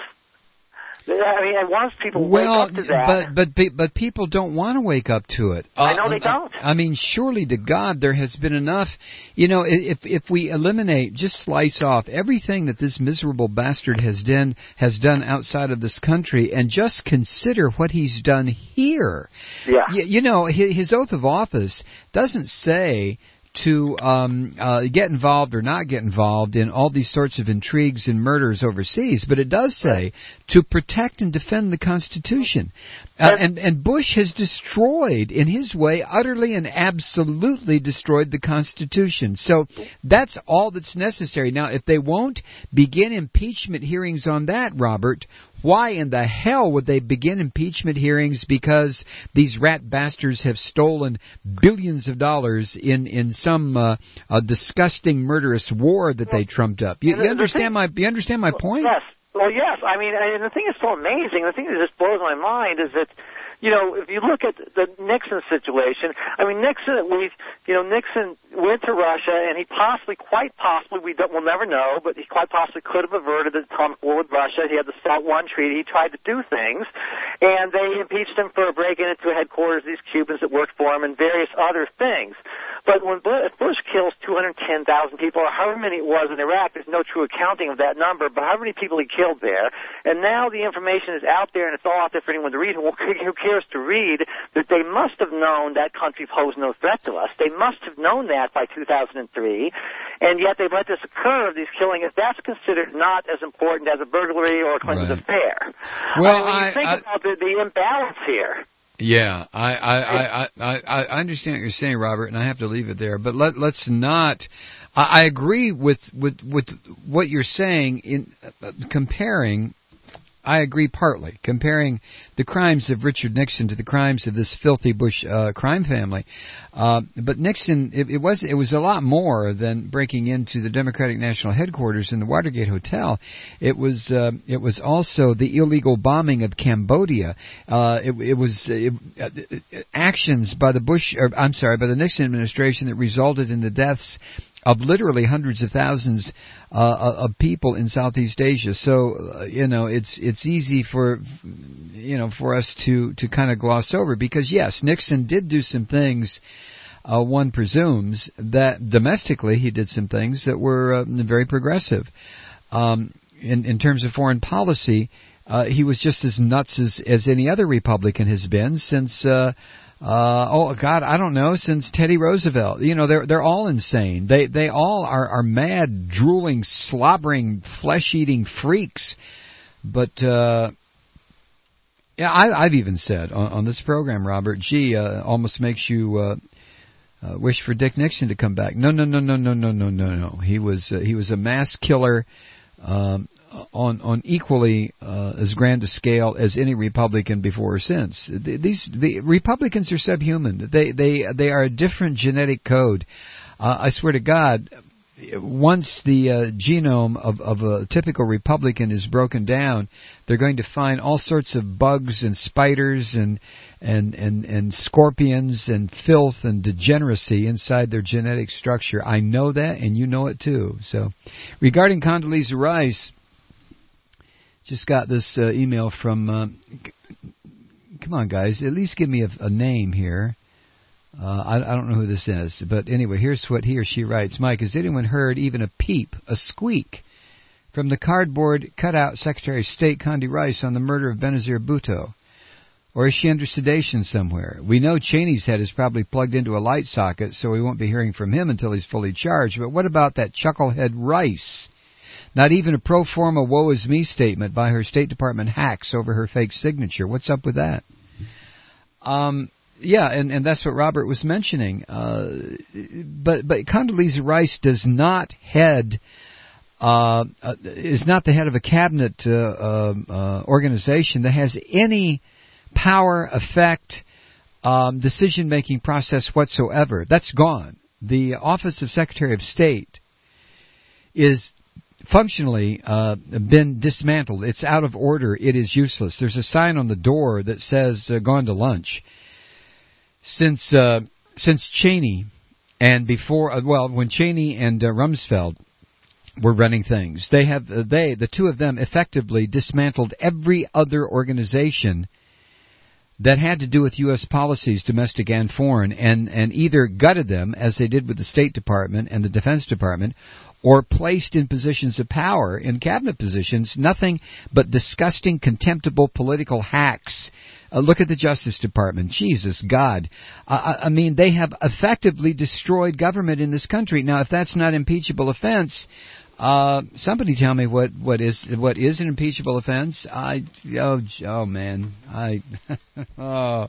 I mean, and once people well, wake up to that, but but but people don't want to wake up to it. I know uh, they don't. I mean, surely to God, there has been enough. You know, if if we eliminate, just slice off everything that this miserable bastard has done has done outside of this country, and just consider what he's done here. Yeah. You, you know, his, his oath of office doesn't say to um, uh, get involved or not get involved in all these sorts of intrigues and murders overseas, but it does say to protect and defend the Constitution. Uh, and, and Bush has destroyed, in his way, utterly and absolutely destroyed the Constitution. So that's all that's necessary. Now, if they won't begin impeachment hearings on that, Robert, why in the hell would they begin impeachment hearings because these rat bastards have stolen billions of dollars in in some uh, uh, disgusting murderous war that they trumped up? You, you understand my you understand my point? Yes. Well, yes. I mean, and the thing is so amazing. The thing that just blows my mind is that, you know, if you look at the Nixon situation, I mean, Nixon, we, you know, Nixon went to Russia, and he possibly, quite possibly, we don't, we'll never know, but he quite possibly could have averted the atomic war with Russia. He had the SALT one treaty. He tried to do things, and they impeached him for breaking into headquarters of these Cubans that worked for him and various other things. But when Bush kills two hundred ten thousand people, or however many it was in Iraq, there's no true accounting of that number, but however many people he killed there, and now the information is out there, and it's all out there for anyone to read. Well, who cares to read that they must have known that country posed no threat to us. They must have known that by two thousand three, and yet they let this occur, these killings. If that's considered not as important as a burglary or a Clinton's right. affair. Well, I mean, when you I, think I, about the, the imbalance here. Yeah, I I, I, I, I understand what you're saying, Robert, and I have to leave it there. But let, let's not. I, I agree with, with, with what you're saying in uh, comparing I agree partly. Comparing the crimes of Richard Nixon to the crimes of this filthy Bush uh, crime family, uh, but Nixon, it, it was it was a lot more than breaking into the Democratic National Headquarters in the Watergate Hotel. It was uh, it was also the illegal bombing of Cambodia. Uh, it, it was it, uh, actions by the Bush, or, I'm sorry, by the Nixon administration that resulted in the deaths of literally hundreds of thousands uh, of people in Southeast Asia. So uh, you know, it's it's easy for you know for us to to kind of gloss over, because yes, Nixon did do some things. Uh, one presumes that domestically he did some things that were uh, very progressive. Um, in in terms of foreign policy, uh, he was just as nuts as as any other Republican has been since. Uh, Uh, oh God, I don't know. Since Teddy Roosevelt, you know, they're they're all insane. They they all are, are mad, drooling, slobbering, flesh-eating freaks. But uh, yeah, I, I've even said on, on this program, Robert, gee, uh, almost makes you uh, uh, wish for Dick Nixon to come back. No, no, no, no, no, no, no, no, no. He was uh, he was a mass killer. Um, on on equally uh, as grand a scale as any Republican before or since. These the Republicans are subhuman. They they they are a different genetic code. Uh, I swear to God, once the uh, genome of of a typical Republican is broken down, they're going to find all sorts of bugs and spiders and and and and scorpions and filth and degeneracy inside their genetic structure. I know that, and you know it too. So, regarding Condoleezza Rice. Just got this uh, email from, uh, c- come on guys, at least give me a, a name here. Uh, I, I don't know who this is, but anyway, here's what he or she writes. Mike, has anyone heard even a peep, a squeak, from the cardboard cutout Secretary of State Condi Rice on the murder of Benazir Bhutto? Or is she under sedation somewhere? We know Cheney's head is probably plugged into a light socket, so we won't be hearing from him until he's fully charged. But what about that chucklehead Rice? Not even a pro forma woe is me statement by her State Department hacks over her fake signature. What's up with that? Um, yeah, and, and that's what Robert was mentioning. Uh, but but Condoleezza Rice does not head, uh, uh, is not the head of a cabinet uh, uh, uh, organization that has any power, effect, um, decision-making process whatsoever. That's gone. The Office of Secretary of State is functionally uh, been dismantled. It's out of order. It is useless. There's a sign on the door that says uh, "Gone to lunch." Since uh, since Cheney and before, uh, well, when Cheney and uh, Rumsfeld were running things, they have uh, they the two of them effectively dismantled every other organization that had to do with U S policies, domestic and foreign, and and either gutted them as they did with the State Department and the Defense Department, or placed in positions of power, in cabinet positions, nothing but disgusting, contemptible political hacks. Uh, look at the Justice Department. Jesus God. Uh, I mean, they have effectively destroyed government in this country. Now, if that's not impeachable offense, uh, somebody tell me what, what is what is an impeachable offense. I oh oh man, I oh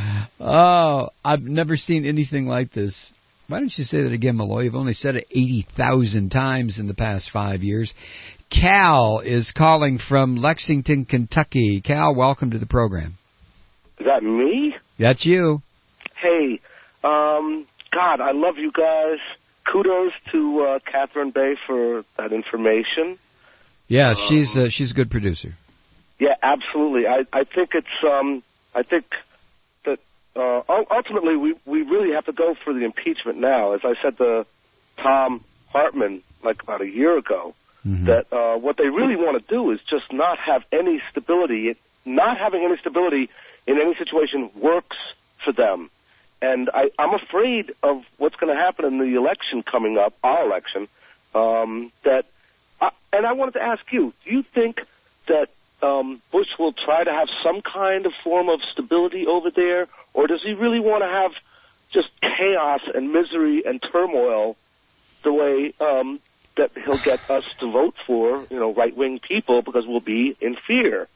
oh I've never seen anything like this. Why don't you say that again, Malloy? You've only said it eighty thousand times in the past five years. Cal is calling from Lexington, Kentucky. Cal, welcome to the program. Is that me? That's you. Hey, um, God, I love you guys. Kudos to uh, Catherine Bay for that information. Yeah, um, she's uh, she's a good producer. Yeah, absolutely. I, I think it's um, I think that uh, ultimately we, we really have to go for the impeachment now. As I said to Tom Hartman like about a year ago, mm-hmm. that uh, what they really want to do is just not have any stability. Not having any stability in any situation works for them. And I, I'm afraid of what's going to happen in the election coming up, our election, um, that, I, and I wanted to ask you, do you think that um, Bush will try to have some kind of form of stability over there, or does he really want to have just chaos and misery and turmoil the way um, that he'll get us to vote for, you know, right-wing people because we'll be in fear?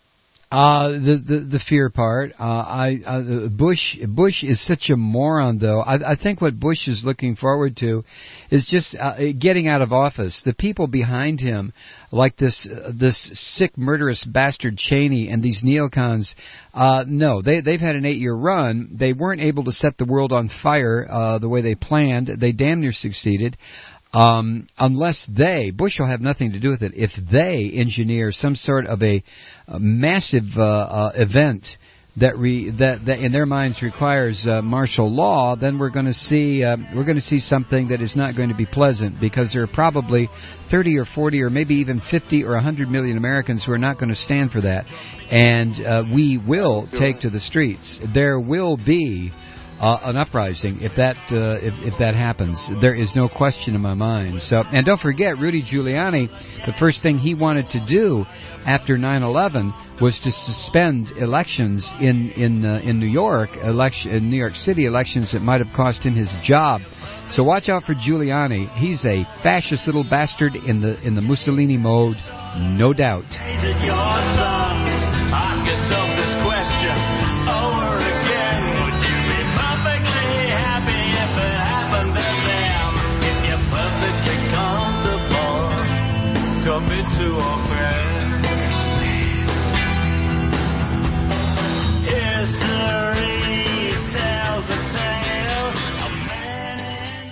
Uh, the, the the fear part. Uh, I uh, Bush Bush is such a moron, though. I, I think what Bush is looking forward to is just uh, getting out of office. The people behind him, like this uh, this sick, murderous bastard Cheney and these neocons. Uh, no, they they've had an eight-year run. They weren't able to set the world on fire uh, the way they planned. They damn near succeeded. Um, unless they, Bush will have nothing to do with it, if they engineer some sort of a, a massive uh, uh, event that, re, that that in their minds requires uh, martial law, then we're going to see uh, we're going to see something that is not going to be pleasant, because there are probably thirty or forty or maybe even fifty or one hundred million Americans who are not going to stand for that, and uh, we will take to the streets. There will be Uh, an uprising if that uh, if if that happens. There is no question in my mind. So, and don't forget, Rudy Giuliani, the first thing he wanted to do after nine eleven was to suspend elections in in uh, in New York, election in New York City elections that might have cost him his job. So watch out for Giuliani. He's a fascist little bastard in the in the Mussolini mode, no doubt. Is it your sons? Ask yourself this question over again. Would you be perfectly happy if it happened to them? If you're perfectly comfortable, commit to offense. History tells the tale of man.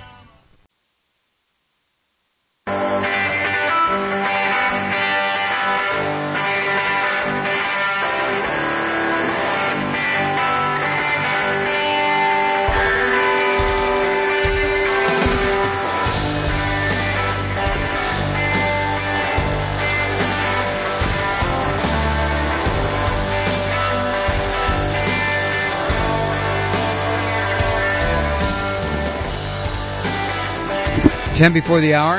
Ten before the hour.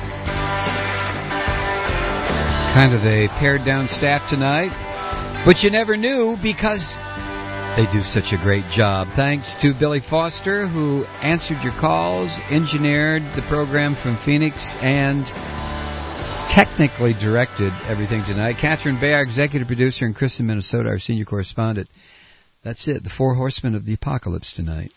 Kind of a pared down staff tonight. But you never knew, because they do such a great job. Thanks to Billy Foster, who answered your calls, engineered the program from Phoenix, and technically directed everything tonight. Catherine Bay, our executive producer, and Chris in Minnesota, our senior correspondent. That's it, the four horsemen of the apocalypse tonight.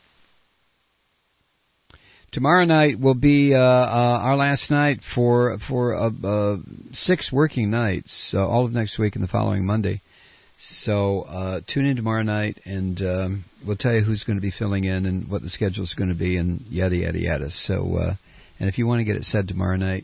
Tomorrow night will be uh, uh, our last night for for uh, uh, six working nights, uh, all of next week and the following Monday. So uh, tune in tomorrow night, and um, we'll tell you who's going to be filling in and what the schedule is going to be, and yada yada yada. So, uh, and if you want to get it said tomorrow night,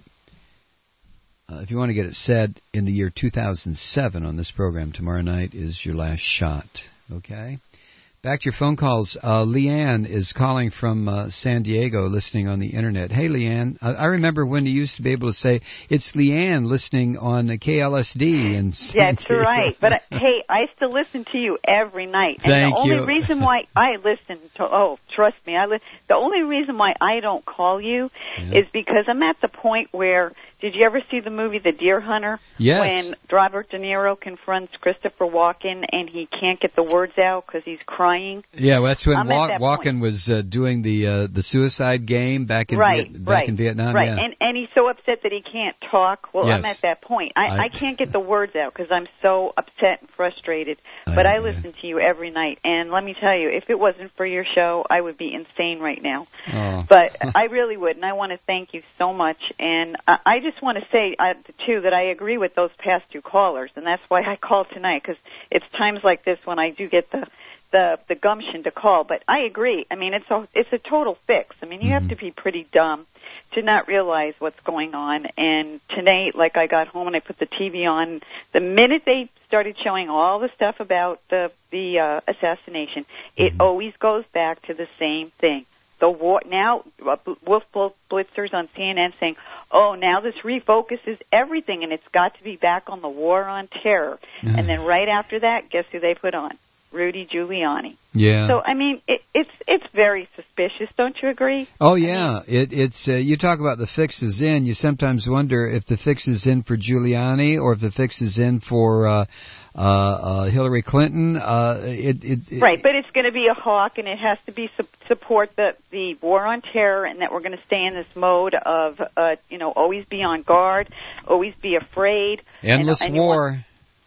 uh, if you want to get it said in the year two thousand seven on this program, tomorrow night is your last shot. Okay. Back to your phone calls. Uh, Leanne is calling from uh, San Diego, listening on the Internet. Hey, Leanne. I, I remember when you used to be able to say, it's Leanne listening on K L S D. In San That's Diego. right. But, uh, hey, I still listen to you every night. And Thank the only you. reason why I listen to, oh, trust me, I li- the only reason why I don't call you Yeah. is because I'm at the point where, did you ever see the movie The Deer Hunter? Yes. When Robert De Niro confronts Christopher Walken and he can't get the words out because he's crying? Yeah, well, that's when I'm at Wa- that Walken was uh, doing the uh, the suicide game back in right, Viet- back right, in Vietnam. right. Yeah. And and he's so upset that he can't talk. Well, I'm Yes. at that point. I, I- I can't get the words out because I'm so upset and frustrated. I But know, I listen to you every night, and let me tell you, if it wasn't for your show, I would be insane right now. Oh. But I really would, and I want to thank you so much. And I, I just want to say, uh, too, that I agree with those past two callers, and that's why I called tonight, because it's times like this when I do get the the the gumption to call. But I agree. I mean, it's a it's a total fix. I mean, you Mm-hmm. have to be pretty dumb to not realize what's going on. And tonight, like, I got home and I put the T V on. The minute they started showing all the stuff about the the uh, assassination, it Mm-hmm. always goes back to the same thing. The war now, uh, Wolf Blitzers on C N N saying, "Oh, now this refocuses everything, and it's got to be back on the war on terror." Mm-hmm. And then right after that, guess who they put on? Rudy Giuliani. Yeah. So I mean, it, it's it's very suspicious, don't you agree? Oh yeah, it, it's uh, you talk about the fix is in. You sometimes wonder if the fix is in for Giuliani or if the fix is in for uh, uh, uh, Hillary Clinton. Uh, it, it, it, Right, but it's going to be a hawk, and it has to be su- support the the war on terror, and that we're going to stay in this mode of uh, you know always be on guard, always be afraid, endless and, and you war. want-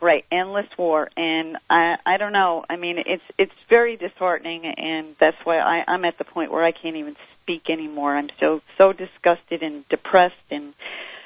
right, endless war, and I I don't know. I mean, it's it's very disheartening, and that's why I, I'm at the point where I can't even speak anymore. I'm so so disgusted and depressed, and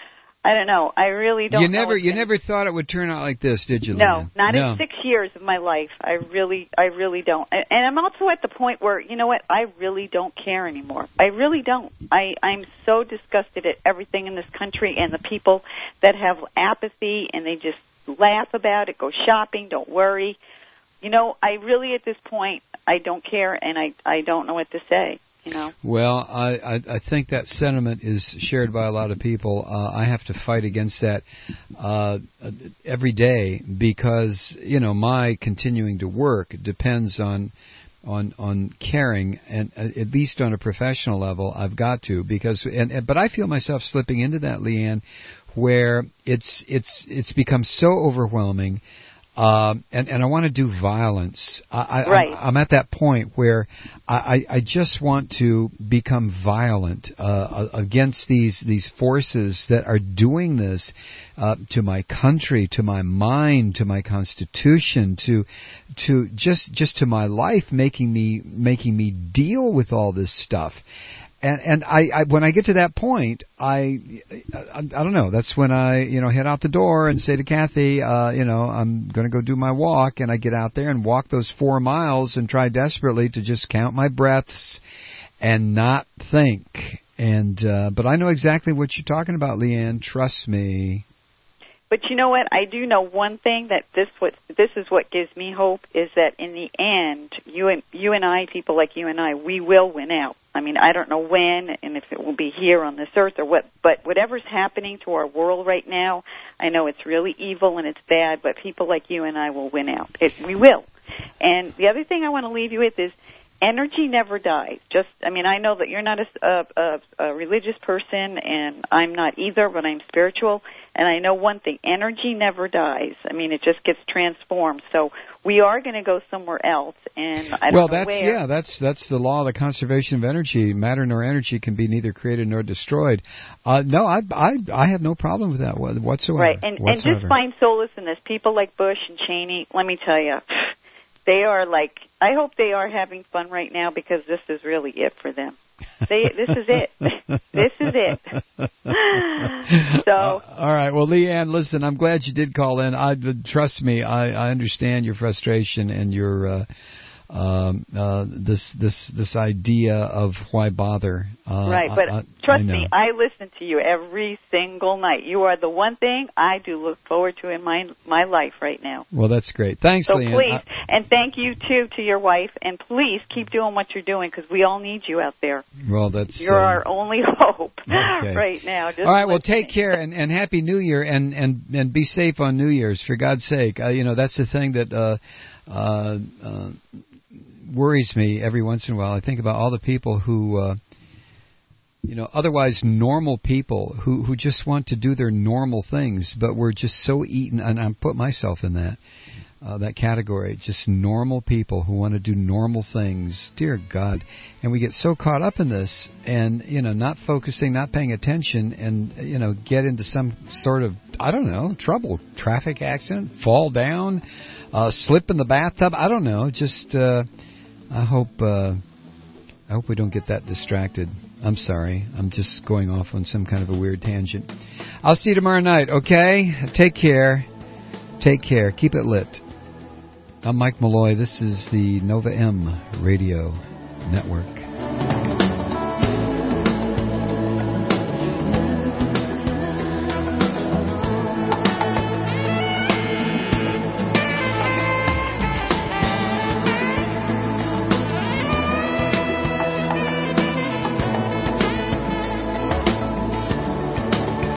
I don't know. I really don't. You know never you gonna... never thought it would turn out like this, did you? No, Leanne? not no. in six years of my life. I really I really don't. And I'm also at the point where, you know what? I really don't care anymore. I really don't. I I'm so disgusted at everything in this country and the people that have apathy and they just laugh about it, go shopping, don't worry. You know, I really at this point I don't care, and I I don't know what to say. You know. Well, I, I I think that sentiment is shared by a lot of people. Uh, I have to fight against that uh, every day because you know my continuing to work depends on on on caring, and uh, at least on a professional level, I've got to because and, and but I feel myself slipping into that, Leanne, where it's it's it's become so overwhelming, uh, and and I want to do violence. I, I, right. I'm, I'm at that point where I, I just want to become violent uh, against these these forces that are doing this uh, to my country, to my mind, to my constitution, to to just just to my life, making me making me deal with all this stuff. And and I, I when I get to that point, I, I I don't know. That's when I you know head out the door and say to Kathy, uh, you know, I'm going to go do my walk, and I get out there and walk those four miles and try desperately to just count my breaths and not think. And uh, but I know exactly what you're talking about, Leanne. Trust me. But you know what? I do know one thing, that this what this is what gives me hope, is that in the end, you and you and I, people like you and I, we will win out. I mean, I don't know when and if it will be here on this earth or what, but whatever's happening to our world right now, I know it's really evil and it's bad, but people like you and I will win out. It, we will. And the other thing I want to leave you with is energy never dies. Just, I mean, I know that you're not a, a, a religious person, and I'm not either, but I'm spiritual. And I know one thing, energy never dies. I mean, it just gets transformed. So we are going to go somewhere else, and I don't well, know that's, where. yeah, that's that's the law of the conservation of energy. Matter nor energy can be neither created nor destroyed. Uh, no, I, I I have no problem with that whatsoever. Right, and, and whatsoever. just find solace in this. People like Bush and Cheney, let me tell you, they are like, I hope they are having fun right now, because this is really it for them. They, this is it. This is it. So. Uh, all right. Well, Leanne, listen, I'm glad you did call in. I trust me. I, I understand your frustration and your uh, um, uh, this this this idea of why bother. Uh, right, but I, I, trust I me, I listen to you every single night. You are the one thing I do look forward to in my my life right now. Well, that's great. Thanks, so Leanne. please, I, and thank you too to your wife, and please keep doing what you're doing, because we all need you out there. Well, that's you're uh, our only hope okay. right now. Just all right. Well, listening. take care and, and happy New Year, and, and, and be safe on New Year's, for God's sake. Uh, you know, that's the thing that uh, uh, uh, worries me every once in a while. I think about all the people who. Uh, You know, otherwise normal people who, who just want to do their normal things, but we're just so eaten, and I put myself in that uh, that category, just normal people who want to do normal things. Dear God. And we get so caught up in this and, you know, not focusing, not paying attention, and, you know, get into some sort of, I don't know, trouble, traffic accident, fall down, uh, slip in the bathtub. I don't know. Just, uh, I hope, uh, I hope we don't get that distracted. I'm sorry. I'm just going off on some kind of a weird tangent. I'll see you tomorrow night, okay? Take care. Take care. Keep it lit. I'm Mike Malloy. This is the Nova M Radio Network.